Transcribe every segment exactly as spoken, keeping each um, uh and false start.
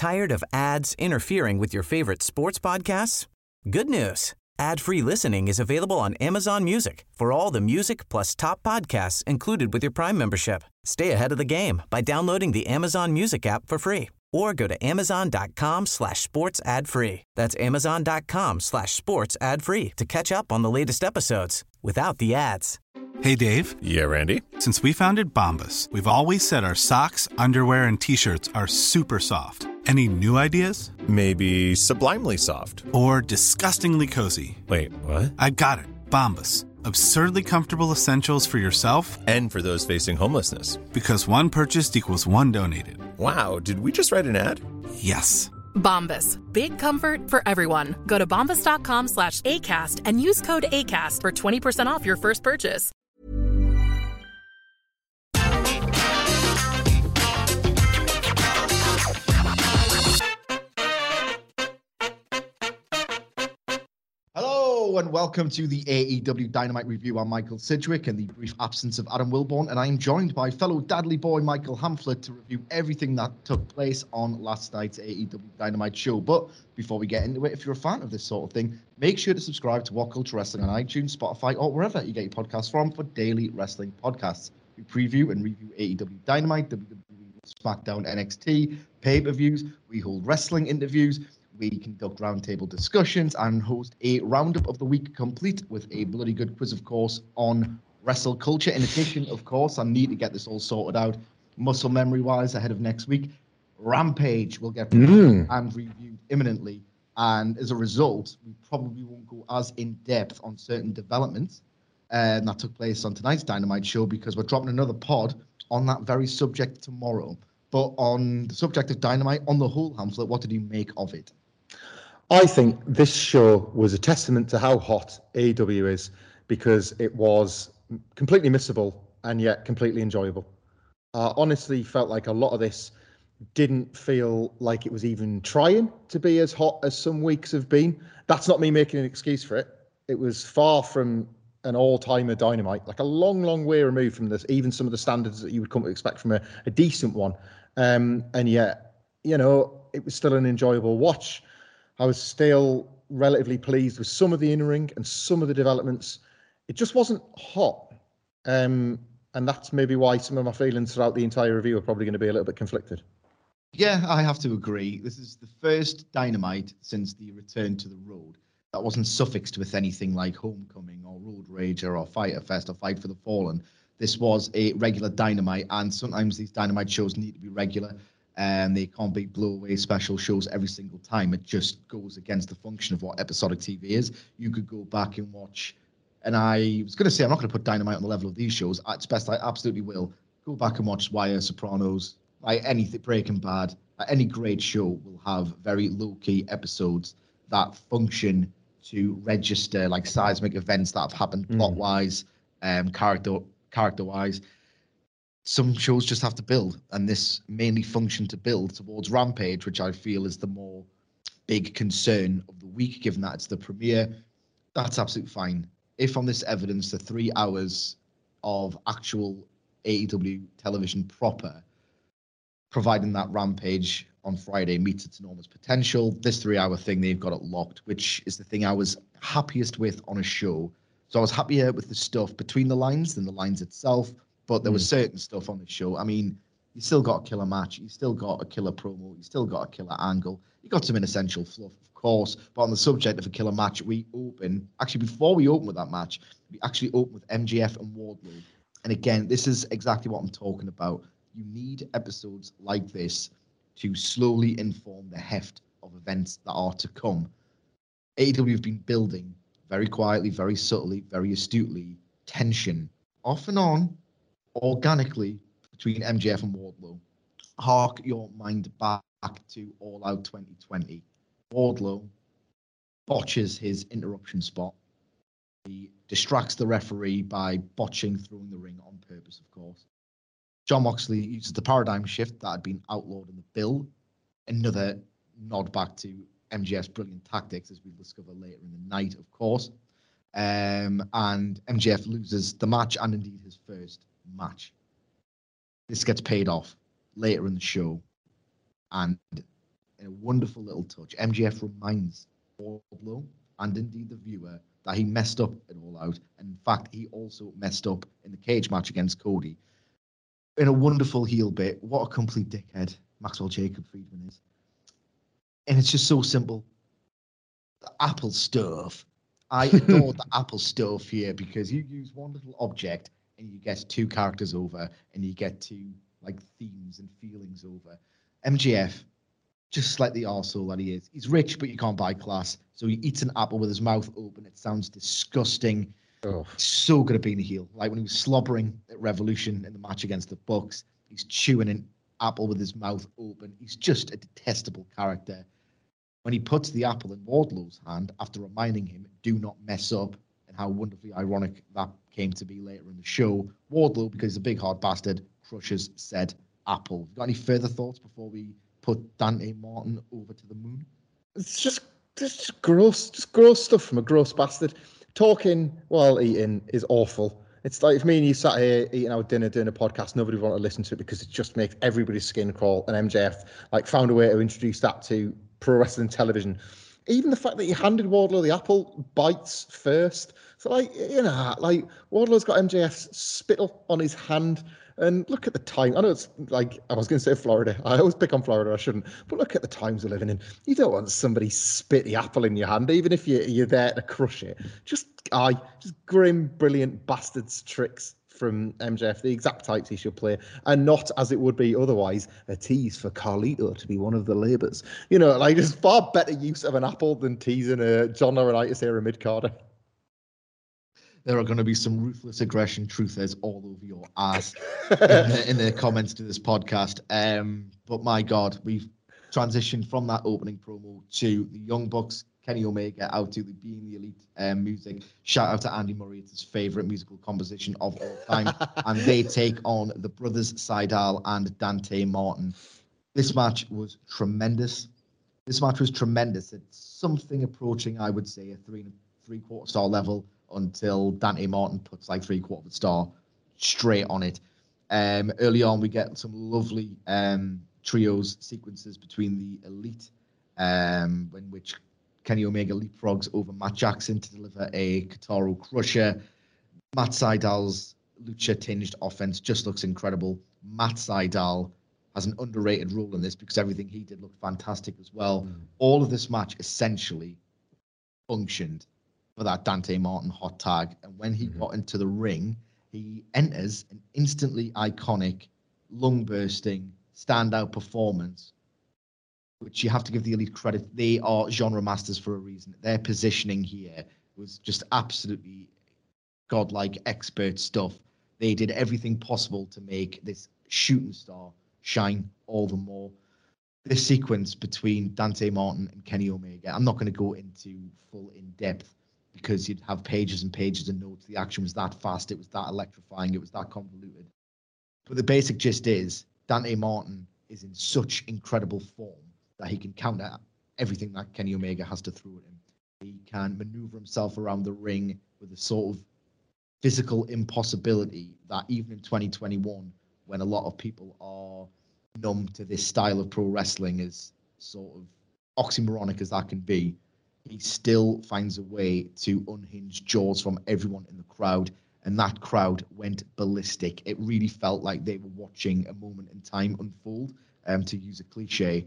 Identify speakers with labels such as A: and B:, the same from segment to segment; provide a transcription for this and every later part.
A: Tired of ads interfering with your favorite sports podcasts? Good news. Ad-free listening is available on Amazon Music for all the music plus top podcasts included with your Prime membership. Stay ahead of the game by downloading the Amazon Music app for free or go to amazon.com slash sports ad free. That's amazon.com slash sports ad free to catch up on the latest episodes without the ads.
B: Hey, Dave.
C: Yeah, Randy.
B: Since we founded Bombas, we've always said our socks, underwear, and T-shirts are super soft. Any new ideas?
C: Maybe sublimely soft.
B: Or disgustingly cozy.
C: Wait, what?
B: I got it. Bombas. Absurdly comfortable essentials for yourself
C: and for those facing homelessness.
B: Because one purchased equals one donated.
C: Wow, did we just write an ad?
B: Yes.
D: Bombas. Big comfort for everyone. Go to bombas.com slash ACAST and use code ACAST for twenty percent off your first purchase.
E: Hello and welcome to the A E W Dynamite Review. I'm Michael Sidgwick in the brief absence of Adam Wilborn, and I'm joined by fellow Dadley boy Michael Hamflett to review everything that took place on last night's A E W Dynamite show. But before we get into it, if you're a fan of this sort of thing, make sure to subscribe to What Culture Wrestling on iTunes, Spotify, or wherever you get your podcasts from for daily wrestling podcasts. We preview and review A E W Dynamite, W W E SmackDown, N X T, pay-per-views. We hold wrestling interviews. We conduct roundtable discussions and host a roundup of the week, complete with a bloody good quiz, of course, on wrestle culture. In addition, of course, I need to get this all sorted out, muscle memory-wise, ahead of next week. Rampage will get mm. and reviewed imminently, and as a result, we probably won't go as in-depth on certain developments uh, that took place on tonight's Dynamite show, because we're dropping another pod on that very subject tomorrow. But on the subject of Dynamite, on the whole, Hamflett, what did you make of it?
F: I think this show was a testament to how hot A E W is, because it was completely missable and yet completely enjoyable. I honestly felt like a lot of this didn't feel like it was even trying to be as hot as some weeks have been. That's not me making an excuse for it. It was far from an all-timer Dynamite, like a long, long way removed from this, even some of the standards that you would come to expect from a, a decent one. Um, and yet, you know, it was still an enjoyable watch. I was still relatively pleased with some of the in-ring and some of the developments. It just wasn't hot. Um, and that's maybe why some of my feelings throughout the entire review are probably going to be a little bit conflicted.
E: Yeah, I have to agree. This is the first Dynamite since the return to the road that wasn't suffixed with anything like Homecoming or Road Rager or Fyter Fest or Fight for the Fallen. This was a regular Dynamite, and sometimes these Dynamite shows need to be regular. And they can't be blow-away special shows every single time. It just goes against the function of what episodic T V is. You could go back and watch, and I was going to say, I'm not going to put Dynamite on the level of these shows. It's best I absolutely will. Go back and watch Wire, Sopranos, like anything, Breaking Bad. Any great show will have very low-key episodes that function to register like seismic events that have happened mm. plot-wise, um, character, character-wise. Some shows just have to build, and this mainly functioned to build towards Rampage, which I feel is the more big concern of the week, given that it's the premiere. That's absolutely fine. If on this evidence, the three hours of actual A E W television proper, providing that Rampage on Friday meets its enormous potential, this three-hour thing, they've got it locked, which is the thing I was happiest with on a show. So I was happier with the stuff between the lines than the lines itself. But there was mm. certain stuff on the show. I mean, you still got a killer match. You still got a killer promo. You still got a killer angle. You got some inessential fluff, of course. But on the subject of a killer match, we open... Actually, before we open with that match, we actually open with M J F and Wardlow. And again, this is exactly what I'm talking about. You need episodes like this to slowly inform the heft of events that are to come. A E W have been building very quietly, very subtly, very astutely, tension off and on, organically, between M J F and Wardlow. Hark your mind back to All Out twenty twenty. Wardlow botches his interruption spot. He distracts the referee by botching throwing the ring on purpose, of course. Jon Moxley uses the paradigm shift that had been outlawed in the bill. Another nod back to M J F's brilliant tactics, as we'll discover later in the night, of course. Um, and M J F loses the match and indeed his first match. This gets paid off later in the show, and in a wonderful little touch, M J F reminds Wardlow and indeed the viewer that he messed up at All Out. And in fact, he also messed up in the cage match against Cody. In a wonderful heel bit. What a complete dickhead Maxwell Jacob Friedman is. And it's just so simple. The Apple stove. I adore the Apple stove here because you use one little object and you get two characters over and you get two like themes and feelings over. M J F, just like the arsehole that he is. He's rich, but you can't buy class. So he eats an apple with his mouth open. It sounds disgusting. Oh. He's so good at being a heel. Like when he was slobbering at Revolution in the match against the Bucks, he's chewing an apple with his mouth open. He's just a detestable character. When he puts the apple in Wardlow's hand after reminding him, do not mess up, and how wonderfully ironic that came to be later in the show, Wardlow, because he's a big hard bastard, crushes said apple. Got any further thoughts before we put Dante Martin over to the moon?
F: It's just, it's just gross, just gross stuff from a gross bastard. Talking while eating is awful. It's like if me and you sat here eating our dinner, doing a podcast, nobody would want to listen to it because it just makes everybody's skin crawl. And M J F like found a way to introduce that to pro wrestling television. Even the fact that he handed Wardlow the apple bites first. So like, you know, like Wardlow's got M J F's spittle on his hand. And look at the time. I know it's like, I was going to say Florida. I always pick on Florida. I shouldn't. But look at the times we're living in. You don't want somebody spit the apple in your hand, even if you're, you're there to crush it. Just, I, just grim, brilliant bastards tricks from M J F, the exact types he should play, and not, as it would be otherwise, a tease for Carlito to be one of the Labours. You know, like, there's far better use of an apple than teasing a John Laurinaitis era mid-carder.
E: There are going to be some ruthless aggression truthers all over your ass in, the, in the comments to this podcast. Um, but my God, we've transitioned from that opening promo to the Young Bucks, Kenny Omega, out to the Being the Elite um, music. Shout out to Andy Murray. It's his favorite musical composition of all time. And they take on the brothers Sydal and Dante Martin. This match was tremendous. This match was tremendous. It's something approaching, I would say, a three and three quarter star level, until Dante Martin puts like three quarter of a star straight on it. Um, early on, we get some lovely um, trios sequences between the Elite, um, in which Kenny Omega leapfrogs over Matt Jackson to deliver a Kotaro Crusher. Matt Sydal's lucha-tinged offense just looks incredible. Matt Sydal has an underrated role in this because everything he did looked fantastic as well. Mm. All of this match essentially functioned for that Dante Martin hot tag. And when he mm-hmm. got into the ring, he enters an instantly iconic, lung-bursting, standout performance, which you have to give the Elite credit. They are genre masters for a reason. Their positioning here was just absolutely godlike expert stuff. They did everything possible to make this shooting star shine all the more. This sequence between Dante Martin and Kenny Omega, I'm not going to go into full in-depth because you'd have pages and pages of notes. The action was that fast. It was that electrifying. It was that convoluted. But the basic gist is Dante Martin is in such incredible form that he can counter everything that Kenny Omega has to throw at him. He can maneuver himself around the ring with a sort of physical impossibility that even in twenty twenty-one, when a lot of people are numb to this style of pro wrestling, as sort of oxymoronic as that can be, he still finds a way to unhinge jaws from everyone in the crowd, and that crowd went ballistic. It really felt like they were watching a moment in time unfold, um, to use a cliche.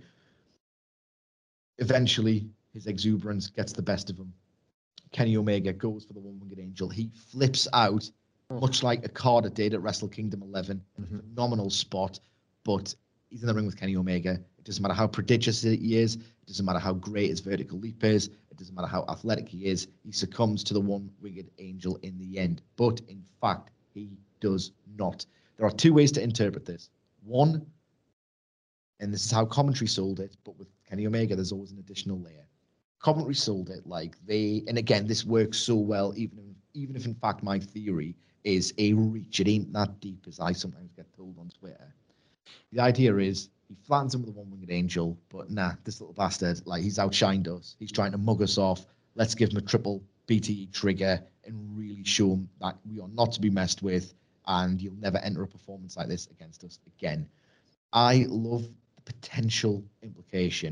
E: Eventually, his exuberance gets the best of him. Kenny Omega goes for the one-winged angel. He flips out, much like Okada did at Wrestle Kingdom eleven. Mm-hmm. Phenomenal spot, but he's in the ring with Kenny Omega. It doesn't matter how prodigious he is. It doesn't matter how great his vertical leap is. It doesn't matter how athletic he is. He succumbs to the one-winged angel in the end. But in fact, he does not. There are two ways to interpret this. One, and this is how commentary sold it, but with Kenny Omega, there's always an additional layer. Commentary sold it like they, and again, this works so well, even if, even if in fact my theory is a reach. It ain't that deep, as I sometimes get told on Twitter. The idea is he flattens him with a one-winged angel, but nah, this little bastard, like, he's outshined us. He's trying to mug us off. Let's give him a triple B T E trigger and really show him that we are not to be messed with, and you'll never enter a performance like this against us again. I love the potential implication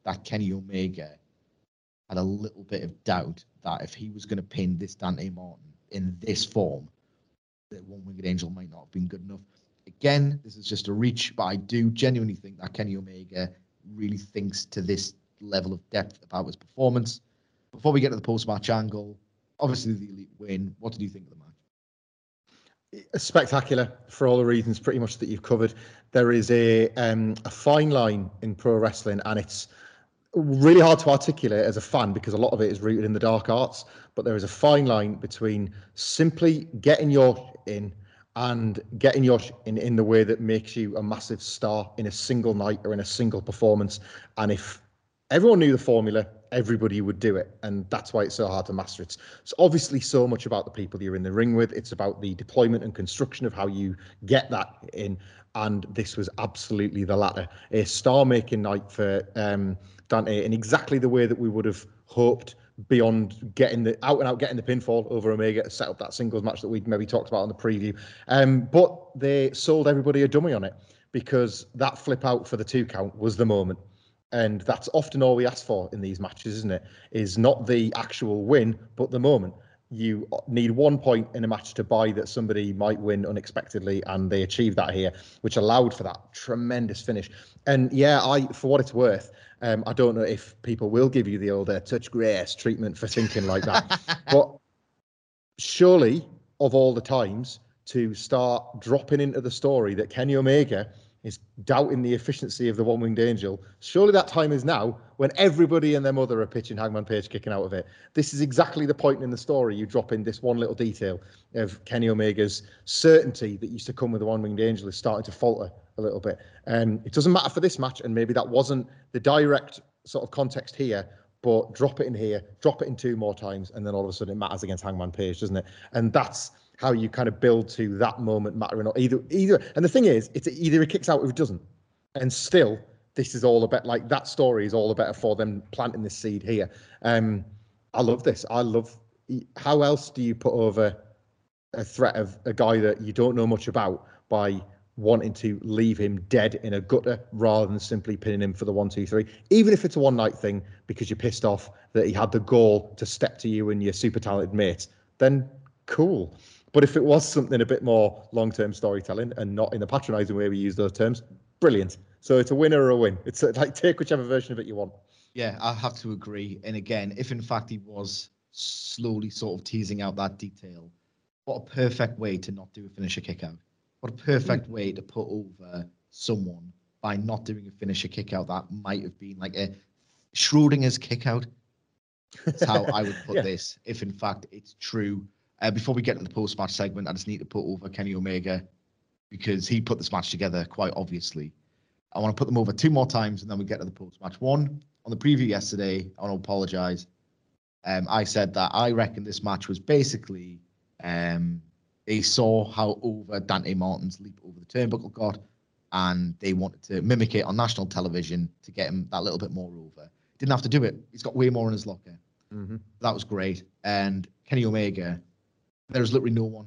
E: that Kenny Omega had a little bit of doubt that if he was going to pin this Dante Martin in this form, that One Winged Angel might not have been good enough. Again, this is just a reach, but I do genuinely think that Kenny Omega really thinks to this level of depth about his performance. Before we get to the post-match angle, obviously the Elite win. What did you think of the match?
F: Spectacular for all the reasons pretty much that you've covered. There is a um, a fine line in pro wrestling, and it's really hard to articulate as a fan because a lot of it is rooted in the dark arts, but there is a fine line between simply getting your in and getting your in in the way that makes you a massive star in a single night or in a single performance. And if everyone knew the formula, everybody would do it, and that's why it's so hard to master. It's, it's obviously so much about the people you're in the ring with. It's about the deployment and construction of how you get that in, and this was absolutely the latter. A star-making night for um, Dante in exactly the way that we would have hoped, beyond getting the out and out getting the pinfall over Omega to set up that singles match that we'd maybe talked about in the preview. Um, but they sold everybody a dummy on it, because that flip out for the two count was the moment. And that's often all we ask for in these matches, isn't it? Is not the actual win, but the moment. You need one point in a match to buy that somebody might win unexpectedly, and they achieved that here, which allowed for that tremendous finish. And yeah, I, for what it's worth, um, I don't know if people will give you the old uh, touch grace treatment for thinking like that, but surely of all the times to start dropping into the story that Kenny Omega is doubting the efficiency of the One Winged Angel, surely that time is now, when everybody and their mother are pitching Hangman Page kicking out of it. This is exactly the point in the story. You drop in this one little detail of Kenny Omega's certainty that used to come with the One Winged Angel is starting to falter a little bit. Um, it doesn't matter for this match, and maybe that wasn't the direct sort of context here, but drop it in here, drop it in two more times, and then all of a sudden it matters against Hangman Page, doesn't it? And that's how you kind of build to that moment mattering. Or either, either, and the thing is, it's either it kicks out or it doesn't. And still, this is all about, like, that story is all the better for them planting this seed here. Um, I love this. I love, how else do you put over a threat of a guy that you don't know much about by wanting to leave him dead in a gutter rather than simply pinning him for the one, two, three, even if it's a one night thing because you're pissed off that he had the gall to step to you and your super talented mate, then cool. But if it was something a bit more long-term storytelling and not in the patronizing way we use those terms, brilliant. So it's a winner or a win. It's a, like, take whichever version of it you want.
E: Yeah, I have to agree. And again, if in fact he was slowly sort of teasing out that detail, what a perfect way to not do a finisher kick out. What a perfect mm. way to put over someone by not doing a finisher kick out that might have been like a Schrodinger's kick out. That's how I would put yeah. this, if in fact it's true. Uh, before we get to the post-match segment, I just need to put over Kenny Omega because he put this match together quite obviously. I want to put them over two more times and then we get to the post-match. One, on the preview yesterday, I want to apologise. Um, I said that I reckon this match was basically um, they saw how over Dante Martin's leap over the turnbuckle got, and they wanted to mimic it on national television to get him that little bit more over. Didn't have to do it. He's got way more in his locker. Mm-hmm. That was great. And Kenny Omega, there's literally no one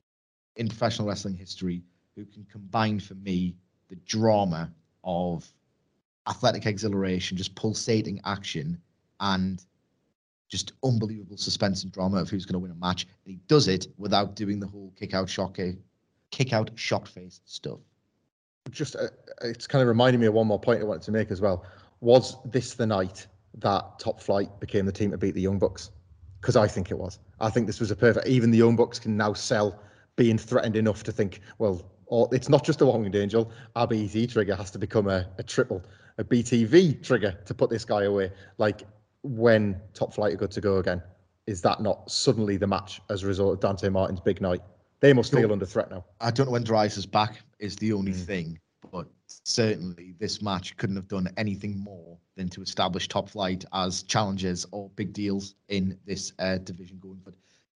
E: in professional wrestling history who can combine for me the drama of athletic exhilaration, just pulsating action, and just unbelievable suspense and drama of who's going to win a match. And he does it without doing the whole kick out, shock, kick out, shock face stuff.
F: Just, uh, it's kind of reminding me of one more point I wanted to make as well. Was this the night that Top Flight became the team to beat the Young Bucks? Because I think it was. I think this was a perfect, even the Young Bucks can now sell being threatened enough to think, well, or it's not just a One Winged Angel. Our B T trigger has to become a, a triple, a B T V trigger to put this guy away. Like, when Top Flight are good to go again, is that not suddenly the match as a result of Dante Martin's big night? They must feel under threat now.
E: I don't know when Dries is back is the only mm. thing, but certainly this match couldn't have done anything more than to establish Top Flight as challengers or big deals in this uh, division going forward.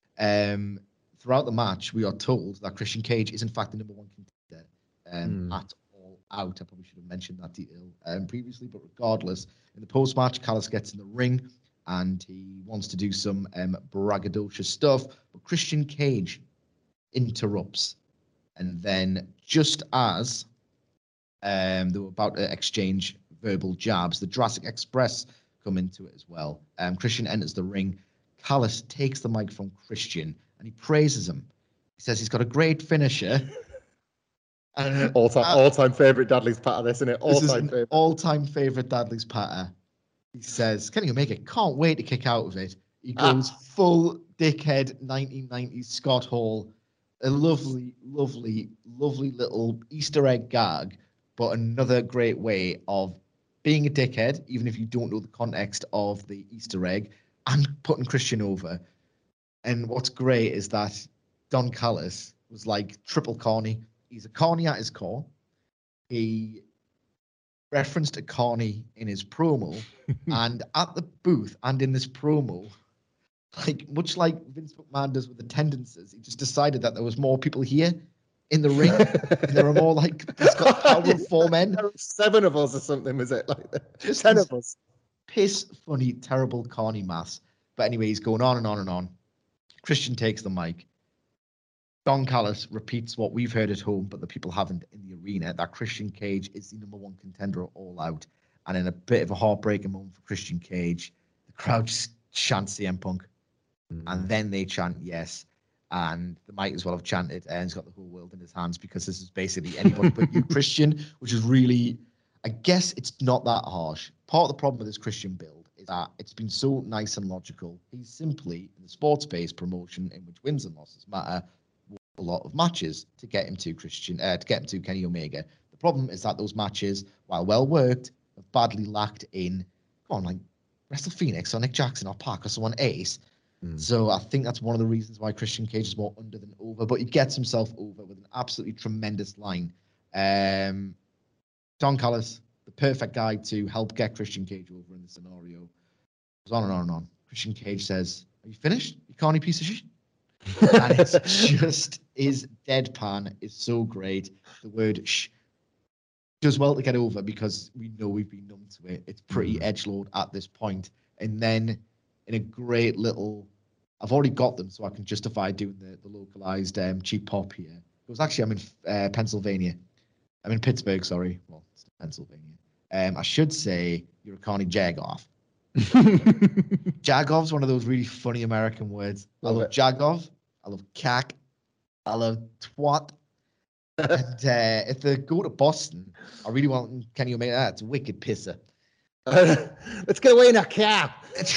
E: Um, throughout the match, we are told that Christian Cage is in fact the number one contender um, mm. at All Out. I probably should have mentioned that detail um, previously, but regardless, in the post-match, Callis gets in the ring and he wants to do some um, braggadocious stuff, but Christian Cage interrupts. And then just as um, they were about to exchange verbal jabs. The Jurassic Express come into it as well. Um, Christian enters the ring. Callis takes the mic from Christian and he praises him. He says he's got a great finisher. And,
F: all time,
E: uh,
F: all time favorite Dudley's patter, this, isn't it? All
E: this
F: time
E: is
F: favorite.
E: All time favorite Dudley's patter. He says, Kenny Omega can't wait to kick out of it. He goes ah. full dickhead nineteen nineties Scott Hall. A lovely, lovely, lovely little Easter egg gag, but another great way of being a dickhead, even if you don't know the context of the Easter egg, and putting Christian over. And what's great is that Don Callis was like triple corny. He's a corny at his core. He referenced a corny in his promo, and at the booth and in this promo, like much like Vince McMahon does with attendances, he just decided that there was more people here in the ring. And there were more like Scott Howard four men.
F: There were seven of us or something, was it? Like
E: just
F: ten of us.
E: Piss funny, terrible, corny maths. But anyway, he's going on and on and on. Christian takes the mic. Don Callis repeats what we've heard at home, but the people haven't in the arena, that Christian Cage is the number one contender at All Out. And in a bit of a heartbreaking moment for Christian Cage, the crowd chants C M Punk. Mm. And then they chant yes. And they might as well have chanted, and he's got the whole world in his hands, because this is basically anybody but you, Christian, which is really, I guess it's not that harsh. Part of the problem with this Christian build is that it's been so nice and logical. He's simply, in the sports-based promotion in which wins and losses matter, a lot of matches to get him to Christian, uh, to get him to Kenny Omega. The problem is that those matches, while well worked, have badly lacked in, come on, like Wrestle Phoenix or Nick Jackson or Pac or someone ace. Mm. So I think that's one of the reasons why Christian Cage is more under than over, but he gets himself over with an absolutely tremendous line. Um, Don Callis, the perfect guy to help get Christian Cage over in the scenario. Goes on and on and on. Christian Cage says, "Are you finished, you corny piece of shit?" And it's just, his deadpan is so great. The word "shh" does well to get over, because we know we've been numb to it. It's pretty edgelord at this point. And then in a great little, I've already got them, so I can justify doing the, the localized um, cheap pop here. It was actually, I'm in uh, Pennsylvania. I'm in Pittsburgh, sorry. Well, it's Pennsylvania. Um, I should say you're a corny jagoff. Jagov's one of those really funny American words. Love I love it. Jagov. I love cack. I love twat. And uh, if they go to Boston, I really want Kenny Omega. That's a wicked pisser.
F: Uh, let's get away in a car.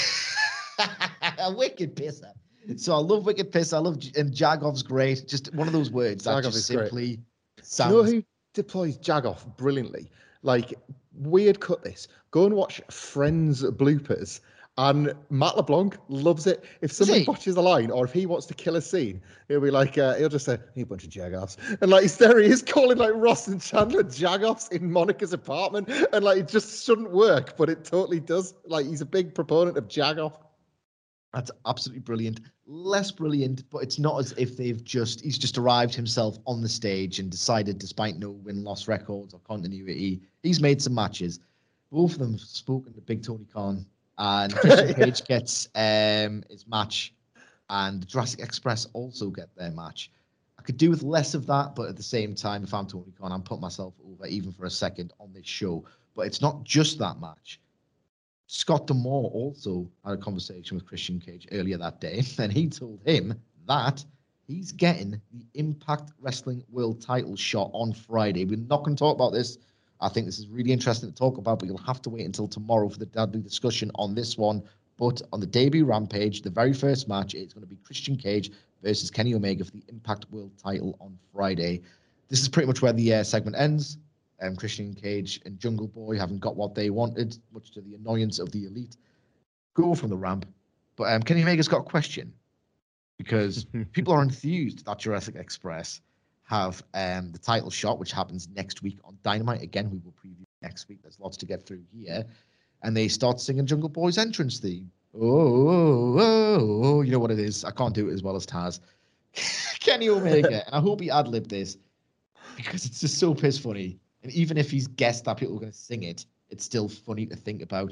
E: A wicked pisser. So I love wicked pisser. I love, and Jagov's great. Just one of those words that just simply great. Sounds.
F: Do you know who deploys Jagoff brilliantly? Like, weird cut this. Go and watch Friends bloopers. And Matt LeBlanc loves it. If somebody watches the line, or if he wants to kill a scene, he'll be like, uh, he'll just say, "You bunch of jagoffs." And like, there he is calling like Ross and Chandler jagoffs in Monica's apartment. And like, it just shouldn't work, but it totally does. Like, he's a big proponent of jagoff.
E: That's absolutely brilliant. Less brilliant, but it's not as if they've just, he's just arrived himself on the stage and decided, despite no win-loss records or continuity, he's made some matches. Both of them have spoken to Big Tony Khan. And Christian Cage gets um, his match, and the Jurassic Express also get their match. I could do with less of that, but at the same time, if I'm Tony Khan, I'm putting myself over even for a second on this show. But it's not just that match. Scott D'Amore also had a conversation with Christian Cage earlier that day, and he told him that he's getting the Impact Wrestling World title shot on Friday. We're not going to talk about this. I think this is really interesting to talk about, but you'll have to wait until tomorrow for the Dudley discussion on this one. But on the debut Rampage, the very first match, it's going to be Christian Cage versus Kenny Omega for the Impact World title on Friday. This is pretty much where the uh, segment ends. Um, Christian Cage and Jungle Boy haven't got what they wanted, much to the annoyance of the Elite. Go from the ramp. But um, Kenny Omega's got a question, because people are enthused that Jurassic Express have um, the title shot, which happens next week on Dynamite. Again, we will preview next week. There's lots to get through here. And they start singing Jungle Boy's entrance theme. Oh, oh, oh, oh. You know what it is. I can't do it as well as Taz. Kenny Omega. And I hope he ad-libbed this, because it's just so piss funny. And even if he's guessed that people are going to sing it, it's still funny to think about.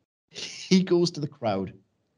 E: He goes to the crowd.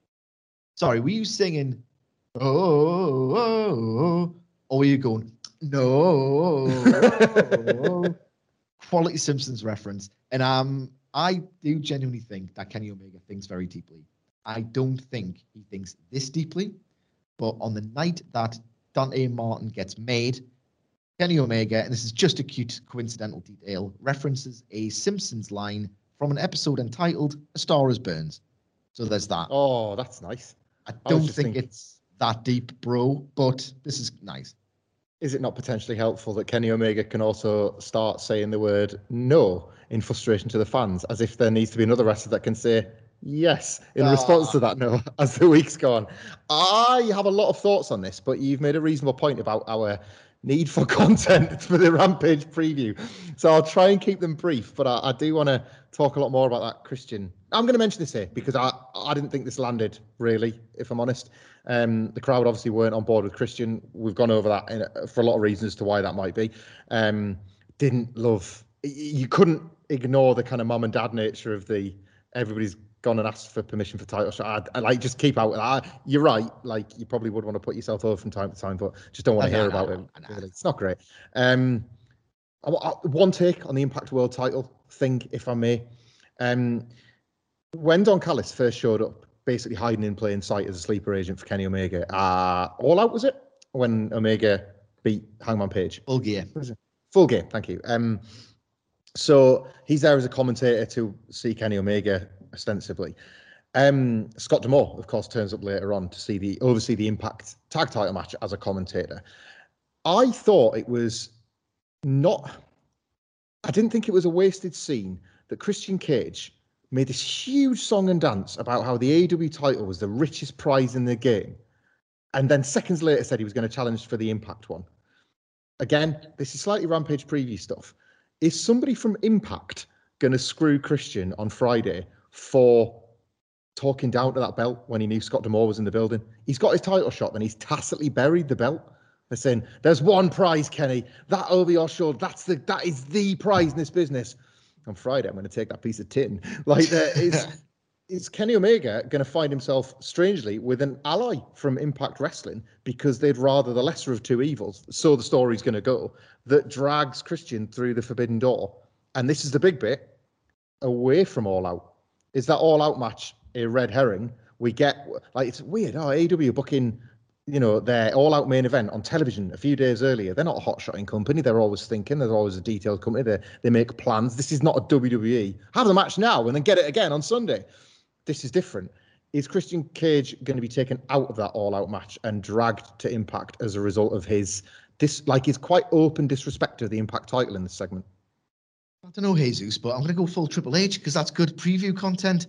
E: Sorry, were you singing, oh, oh, oh, oh, or were you going, no? Quality Simpsons reference. And um, I do genuinely think that Kenny Omega thinks very deeply. I don't think he thinks this deeply, but on the night that Dante Martin gets made, Kenny Omega, and this is just a cute coincidental detail, references a Simpsons line from an episode entitled A Star Is Burns. So there's that.
F: Oh, that's nice.
E: I
F: I
E: don't
F: was just
E: think
F: thinking-
E: it's that deep, bro, but this is nice.
F: Is it not potentially helpful that Kenny Omega can also start saying the word no in frustration to the fans, as if there needs to be another wrestler that can say yes in
E: Ah.
F: response to that no as the weeks go on? I have a lot of thoughts on this, but you've made a reasonable point about our need for content for the Rampage preview. So I'll try and keep them brief, but I, I do want to talk a lot more about that Christian. I'm going to mention this here because I, I didn't think this landed, really, if I'm honest. Um, the crowd obviously weren't on board with Christian. We've gone over that in, for a lot of reasons as to why that might be. Um, didn't love... You couldn't ignore the kind of mum and dad nature of the everybody's gone and asked for permission for title shot. I, I like just keep out. I, you're right. Like you probably would want to put yourself over from time to time, but just don't want to
E: No,
F: hear
E: no,
F: about
E: no,
F: it.
E: no.
F: Really. It's not great. Um, I, I, one take on the Impact World Title thing, if I may. Um, when Don Callis first showed up, basically hiding in plain sight as a sleeper agent for Kenny Omega, uh, All Out was it? When Omega beat Hangman Page.
E: Full gear.
F: Full game, thank you. Um, so he's there as a commentator to see Kenny Omega ostensibly. Um, Scott D'Amore, of course, turns up later on to see the oversee the Impact tag title match as a commentator. I thought it was not. I didn't think it was a wasted scene that Christian Cage made this huge song and dance about how the A E W title was the richest prize in the game, and then seconds later said he was going to challenge for the Impact one. Again, this is slightly Rampage preview stuff. Is somebody from Impact going to screw Christian on Friday for talking down to that belt when he knew Scott D'Amore was in the building? He's got his title shot, then he's tacitly buried the belt. They're saying, there's one prize, Kenny. That over your shoulder. That's the that is the prize in this business. On Friday, I'm going to take that piece of tin. Like, there is, is Kenny Omega going to find himself, strangely, with an ally from Impact Wrestling because they'd rather the lesser of two evils, so the story's going to go, that drags Christian through the forbidden door. And this is the big bit, away from All Out. Is that All Out match a red herring? We get, like, it's weird. Oh, A E W booking, you know, their All Out main event on television a few days earlier. They're not a hot-shotting company. They're always thinking. They're always a detailed company. They they make plans. This is not a W W E. Have the match now and then get it again on Sunday. This is different. Is Christian Cage going to be taken out of that all-out match and dragged to Impact as a result of his this like his quite open disrespect of the Impact title in this segment?
E: I don't know, Jesus, but I'm going to go full Triple H because that's good preview content.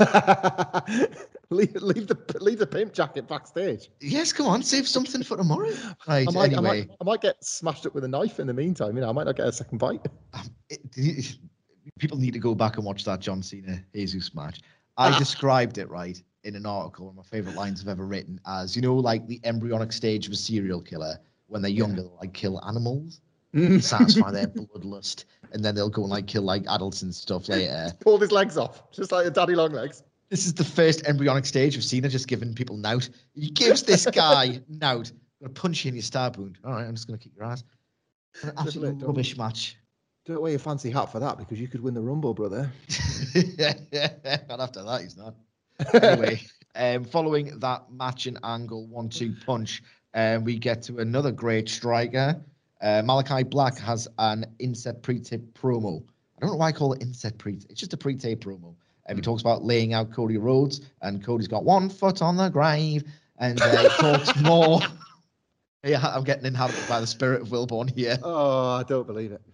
F: leave, leave the leave the pimp jacket backstage.
E: Yes, come on, save something for tomorrow. Right,
F: I might,
E: anyway.
F: I might, I might get smashed up with a knife in the meantime. You know, I might not get a second bite.
E: Um, it, people need to go back and watch that John Cena Jesus match. I
F: Ah.
E: described it right in an article, one of my favorite lines I've ever written, as, you know, like the embryonic stage of a serial killer when they're younger, they'll, like kill animals, satisfy their bloodlust, and then they'll go and like kill like adults and stuff later.
F: Pulled his legs off, just like a daddy long legs.
E: This is the first embryonic stage of Cena just giving people knout. He gives this guy knout. I'm going to punch you in your star wound. All right, I'm just going to kick your ass. An absolute
F: little-
E: rubbish match.
F: Don't wear your fancy hat for that because you could win the Rumble, brother.
E: Not after that, he's not. Anyway, um, following that match and angle, one two punch, um, we get to another great striker. Uh, Malachi Black has an inset pre-tape promo. I don't know why I call it inset pre. It's just a pre-tape promo. And he talks about laying out Cody Rhodes, and Cody's got one foot on the grave, and uh, he talks more. Yeah, I'm getting inhabited by the spirit of Wilborn here.
F: Oh, I don't believe it.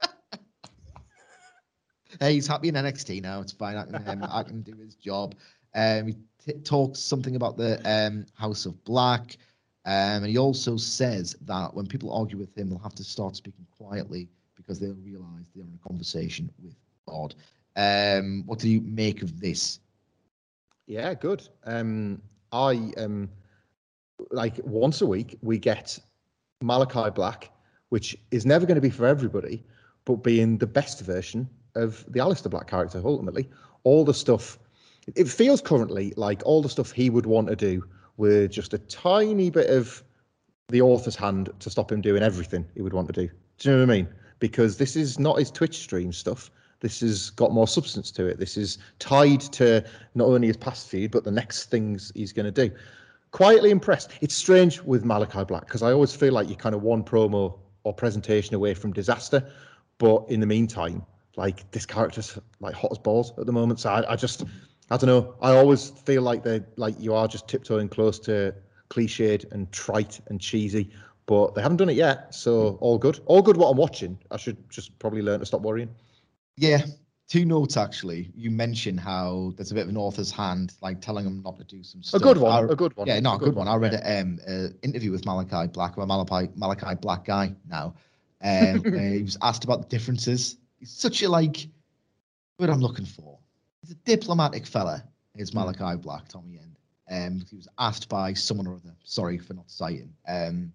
E: Hey, he's happy in N X T now. It's fine. I can, um, I can do his job. Um, he t- talks something about the um, House of Black. Um, and he also says that when people argue with him, they'll have to start speaking quietly because they'll realize they're in a conversation with God. Um, what do you make of this?
F: Yeah, good. Um, I um, like once a week we get Malachi Black, which is never going to be for everybody, but being the best version of the Aleister Black character. Ultimately, all the stuff. It feels currently like all the stuff he would want to do with just a tiny bit of the author's hand to stop him doing everything he would want to do. Do you know what I mean? Because this is not his Twitch stream stuff. This has got more substance to it. This is tied to not only his past feud, but the next things he's going to do. Quietly impressed. It's strange with Malachi Black because I always feel like you're kind of one promo or presentation away from disaster. But in the meantime, like this character's like hot as balls at the moment. So I, I just, I don't know. I always feel like they like you are just tiptoeing close to cliched and trite and cheesy, but they haven't done it yet. So all good. All good what I'm watching. I should just probably learn to stop worrying.
E: Yeah. Two notes, actually. You mentioned how there's a bit of an author's hand, like telling them not to do some stuff.
F: A good one.
E: I,
F: a good one.
E: Yeah, no, a
F: good,
E: good one.
F: one.
E: I read
F: yeah.
E: an um, uh, interview with Malachi Black, or Malachi, Malachi Black guy now. Um, uh, he was asked about the differences. He's such a, like, what I'm looking for. He's a diplomatic fella, is Malachi mm. Black, Tommy End. Um, he was asked by someone or other, sorry for not citing, um,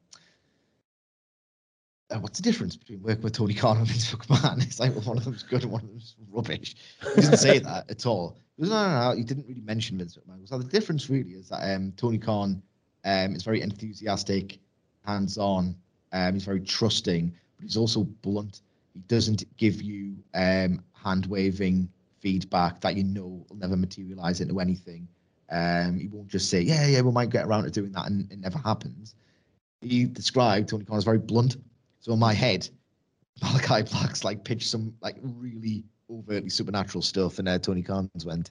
E: Uh, what's the difference between working with Tony Khan and Vince McMahon? It's like, well, one of them's good and one of them's rubbish. He didn't say that at all. He was, no, no, no, he didn't really mention Vince McMahon. So the difference really is that um, Tony Khan um, is very enthusiastic, hands-on. Um, he's very trusting, but he's also blunt. He doesn't give you um, hand-waving feedback that you know will never materialize into anything. Um, he won't just say, yeah, yeah, we might get around to doing that, and it never happens. He described Tony Khan as very blunt. So in my head, Malachi Black's like pitched some like really overtly supernatural stuff, and uh, Tony Khan's went,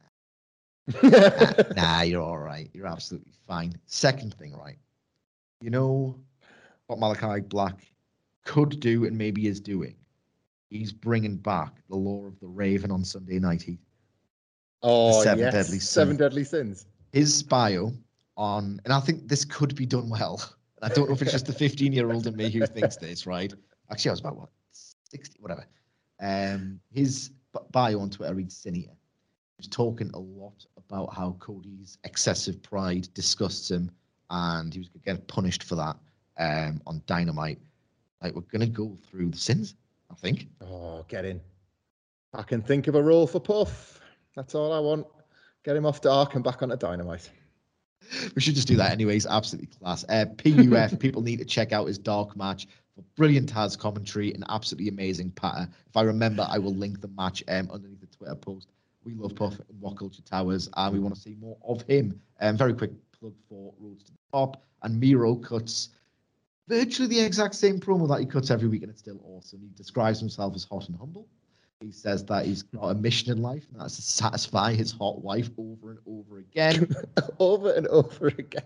E: nah, nah, you're all right. You're absolutely fine. Second thing, right? You know what Malachi Black could do and maybe is doing? He's bringing back the Law of the Raven on Sunday Night Heat.
F: Oh,
E: the seven
F: yes.
E: Deadly Sins.
F: Seven Deadly Sins.
E: His bio on, and I think this could be done well. I don't know if it's just the fifteen-year-old in me who thinks this, right? Actually, I was about, what, sixty, whatever. Um, his bio on Twitter reads Cinia. He's talking a lot about how Cody's excessive pride disgusts him, and he was going to get punished for that um, on Dynamite. Like, we're going to go through the sins, I think.
F: Oh, get in. I can think of a role for Puff. That's all I want. Get him off Dark and back onto Dynamite.
E: We should just do that anyways. Absolutely class. Uh, P U F, people need to check out his Dark match for brilliant Taz commentary and absolutely amazing patter. If I remember, I will link the match um, underneath the Twitter post. We love Puff and What Culture Towers, and we want to see more of him. Um, very quick plug for Roads to the Top. And Miro cuts virtually the exact same promo that he cuts every week, and it's still awesome. He describes himself as hot and humble. He says that he's got a mission in life, and that's to satisfy his hot wife over and over again.
F: over and over again.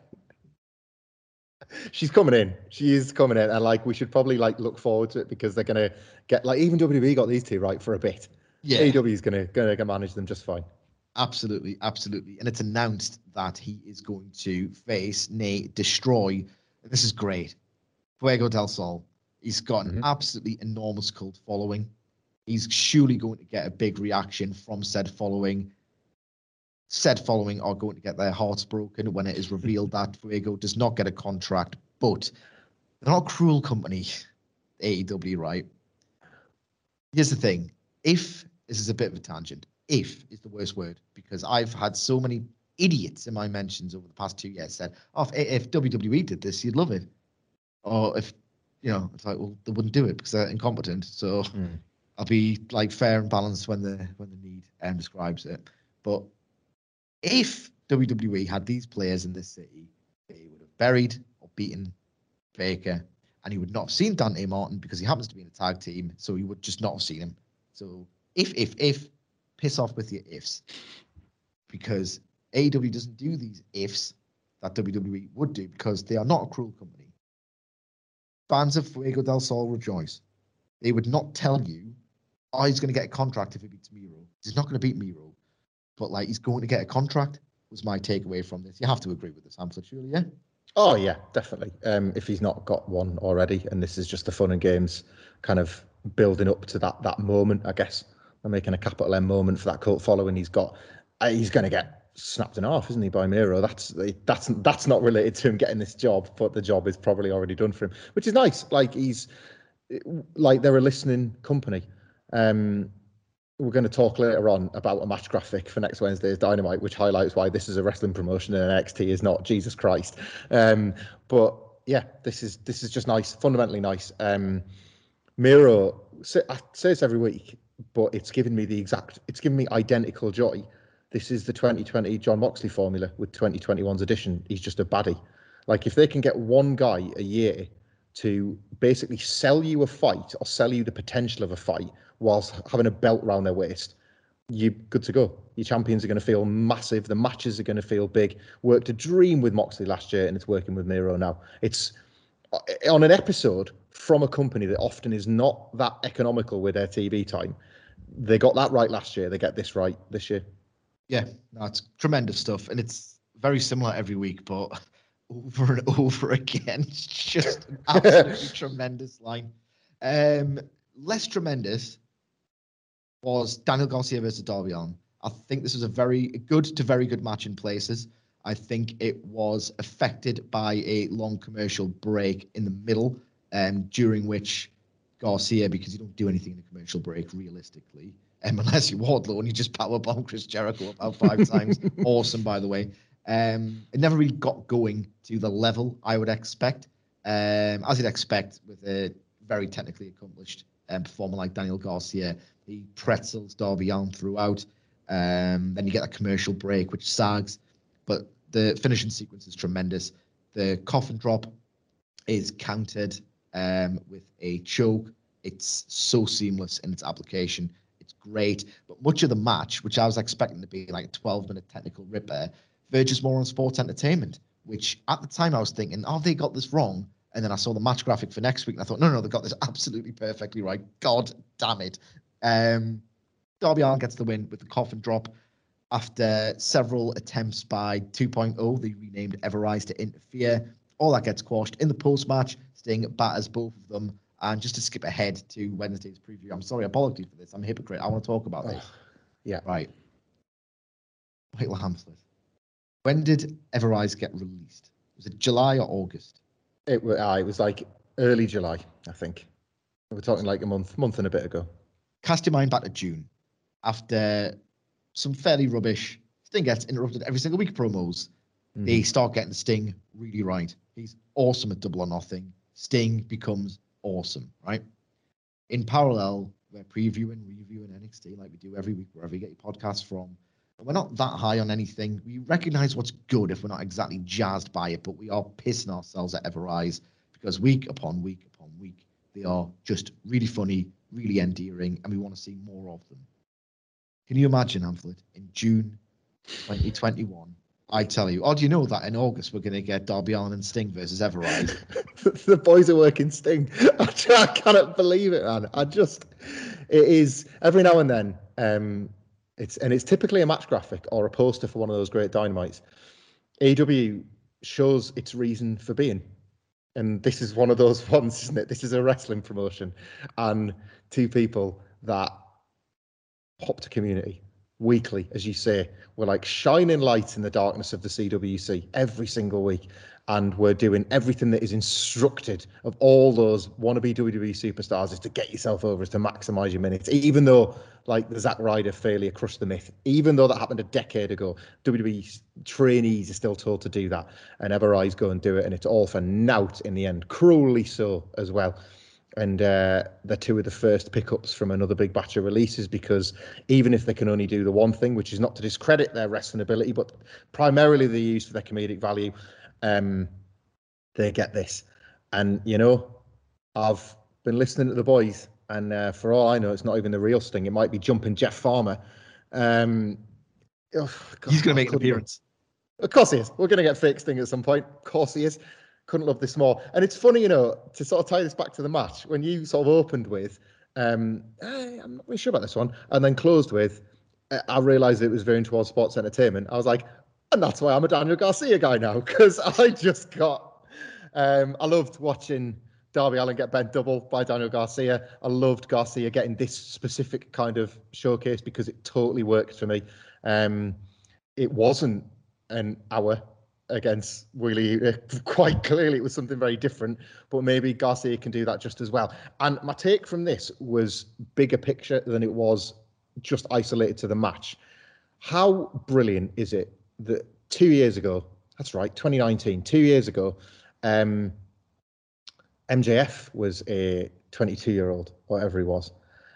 F: She's coming in. She is coming in, and like we should probably like look forward to it because they're gonna get like even W W E got these two right for a bit. Yeah, A E W is gonna gonna manage them just fine.
E: Absolutely, absolutely, and it's announced that he is going to face, nay, destroy. This is great. Fuego del Sol. He's got an mm-hmm. absolutely enormous cult following. He's surely going to get a big reaction from said following. Said following are going to get their hearts broken when it is revealed that Fuego does not get a contract. But they're not a cruel company, A E W, right? Here's the thing. If, this is a bit of a tangent, if is the worst word, because I've had so many idiots in my mentions over the past two years said, oh, if, if W W E did this, you'd love it. Or if, you know, it's like, well, they wouldn't do it because they're incompetent. So... Mm. I'll be like fair and balanced when the when the need um, describes it. But if W W E had these players in this city, they would have buried or beaten Baker, and he would not have seen Dante Martin because he happens to be in a tag team, so he would just not have seen him. So if if if piss off with your ifs, because A E W doesn't do these ifs that W W E would do because they are not a cruel company. Fans of Fuego del Sol rejoice. They would not tell you, oh, he's going to get a contract if he beats Miro. He's not going to beat Miro. But, like, he's going to get a contract, was my takeaway from this. You have to agree with this, Hamlet, surely, yeah?
F: Oh, yeah, definitely. Um, if he's not got one already, and this is just the fun and games kind of building up to that that moment, I guess. I'm making a capital M moment for that cult following he's got. Uh, he's going to get snapped in half, isn't he, by Miro? That's that's that's not related to him getting this job, but the job is probably already done for him, which is nice. Like, he's... like they're a listening company. Um, we're going to talk later on about a match graphic for next Wednesday's Dynamite, which highlights why this is a wrestling promotion and N X T is not. Jesus Christ. Um, but yeah, this is this is just nice, fundamentally nice. Um, Miro, I say this every week. but it's given me the exact, it's given me identical joy. This is the twenty twenty John Moxley formula with twenty twenty-one's edition. He's just a baddie. Like, if they can get one guy a year to basically sell you a fight or sell you the potential of a fight whilst having a belt around their waist, you're good to go. Your champions are going to feel massive. The matches are going to feel big. Worked a dream with Moxley last year, and it's working with Miro now. It's on an episode from a company that often is not that economical with their T V time. They got that right last year. They get this right this year.
E: Yeah, no, it's tremendous stuff. And it's very similar every week, but over and over again, it's just an absolutely tremendous line. Um, less tremendous was Daniel Garcia versus Darby Allin. I think this was a very good to very good match in places. I think it was affected by a long commercial break in the middle, um, during which Garcia, because you don't do anything in a commercial break realistically, um, unless you're Wardlow and you just powerbomb Chris Jericho about five times. Awesome, by the way. Um, it never really got going to the level I would expect, um, as you'd expect with a very technically accomplished um, performer like Daniel Garcia. He pretzels Darby Allin throughout. Um, then you get a commercial break, which sags, but the finishing sequence is tremendous. The coffin drop is countered um, with a choke. It's so seamless in its application. It's great. But much of the match, which I was expecting to be like a twelve-minute technical ripper, verges more on sports entertainment, which at the time I was thinking, oh, they got this wrong. And then I saw the match graphic for next week, and I thought, no, no, they got this absolutely perfectly right. God damn it. Um, Darby Allin gets the win with the coffin drop. After several attempts by two point oh, they renamed Everrise to interfere. All that gets quashed. In the post-match, Sting batters both of them. And just to skip ahead to Wednesday's preview, I'm sorry, apologies for this. I'm a hypocrite. I want to talk about this.
F: Oh, yeah.
E: Right. Wait, Hamslett. When did Everrise get released? Was it July or August?
F: It, uh, it was like early July, I think. We're talking like a month, month and a bit ago.
E: Cast your mind back to June. After some fairly rubbish Sting gets interrupted every single week promos, mm. they start getting Sting really right. He's awesome at Double or Nothing. Sting becomes awesome, right? In parallel, we're previewing, reviewing N X T like we do every week, wherever you get your podcasts from. And we're not that high on anything. We recognize what's good if we're not exactly jazzed by it, but we are pissing ourselves at Everrise because week upon week upon week, they are just really funny, really endearing, and we want to see more of them. Can you imagine, Hamlet, in June twenty twenty-one, I tell you, oh, do you know that in August we're going to get Darby Allin and Sting versus Everrise?
F: The boys are working Sting. I, I cannot believe it, man. I just, it is, every now and then, um, it's and it's typically a match graphic or a poster for one of those great Dynamites. A E W shows its reason for being. And this is one of those ones, isn't it? This is a wrestling promotion. And two people that pop to community weekly, as you say, we're like shining lights in the darkness of the C W C every single week. And we're doing everything that is instructed of all those wannabe W W E superstars is to get yourself over, is to maximize your minutes. Even though, like the Zack Ryder failure crushed the myth, even though that happened a decade ago, W W E trainees are still told to do that. And Everrise go and do it. And it's all for nout in the end, cruelly so as well. And uh, they're two of the first pickups from another big batch of releases, because even if they can only do the one thing, which is not to discredit their wrestling ability, but primarily they're used for their comedic value, um, they get this. And, you know, I've been listening to the boys, and uh, for all I know, it's not even the real Sting. It might be Jumping Jeff Farmer. Um, oh, God,
E: He's going to make an appearance.
F: Of course he is. We're going to get fake Sting at some point. Of course he is. Couldn't love this more. And it's funny, you know, to sort of tie this back to the match, when you sort of opened with, um, eh, I'm not really sure about this one, and then closed with, uh, I realised it was veering towards sports entertainment. I was like, and that's why I'm a Daniel Garcia guy now, because I just got, um, I loved watching Darby Allin get bent double by Daniel Garcia. I loved Garcia getting this specific kind of showcase because it totally worked for me. Um, it wasn't an hour against Wheelie. Quite clearly it was something very different, but maybe Garcia can do that just as well. And my take from this was bigger picture than it was just isolated to the match. How brilliant is it that two years ago, that's right, twenty nineteen, two years ago, um, M J F was a twenty-two-year-old, whatever he was,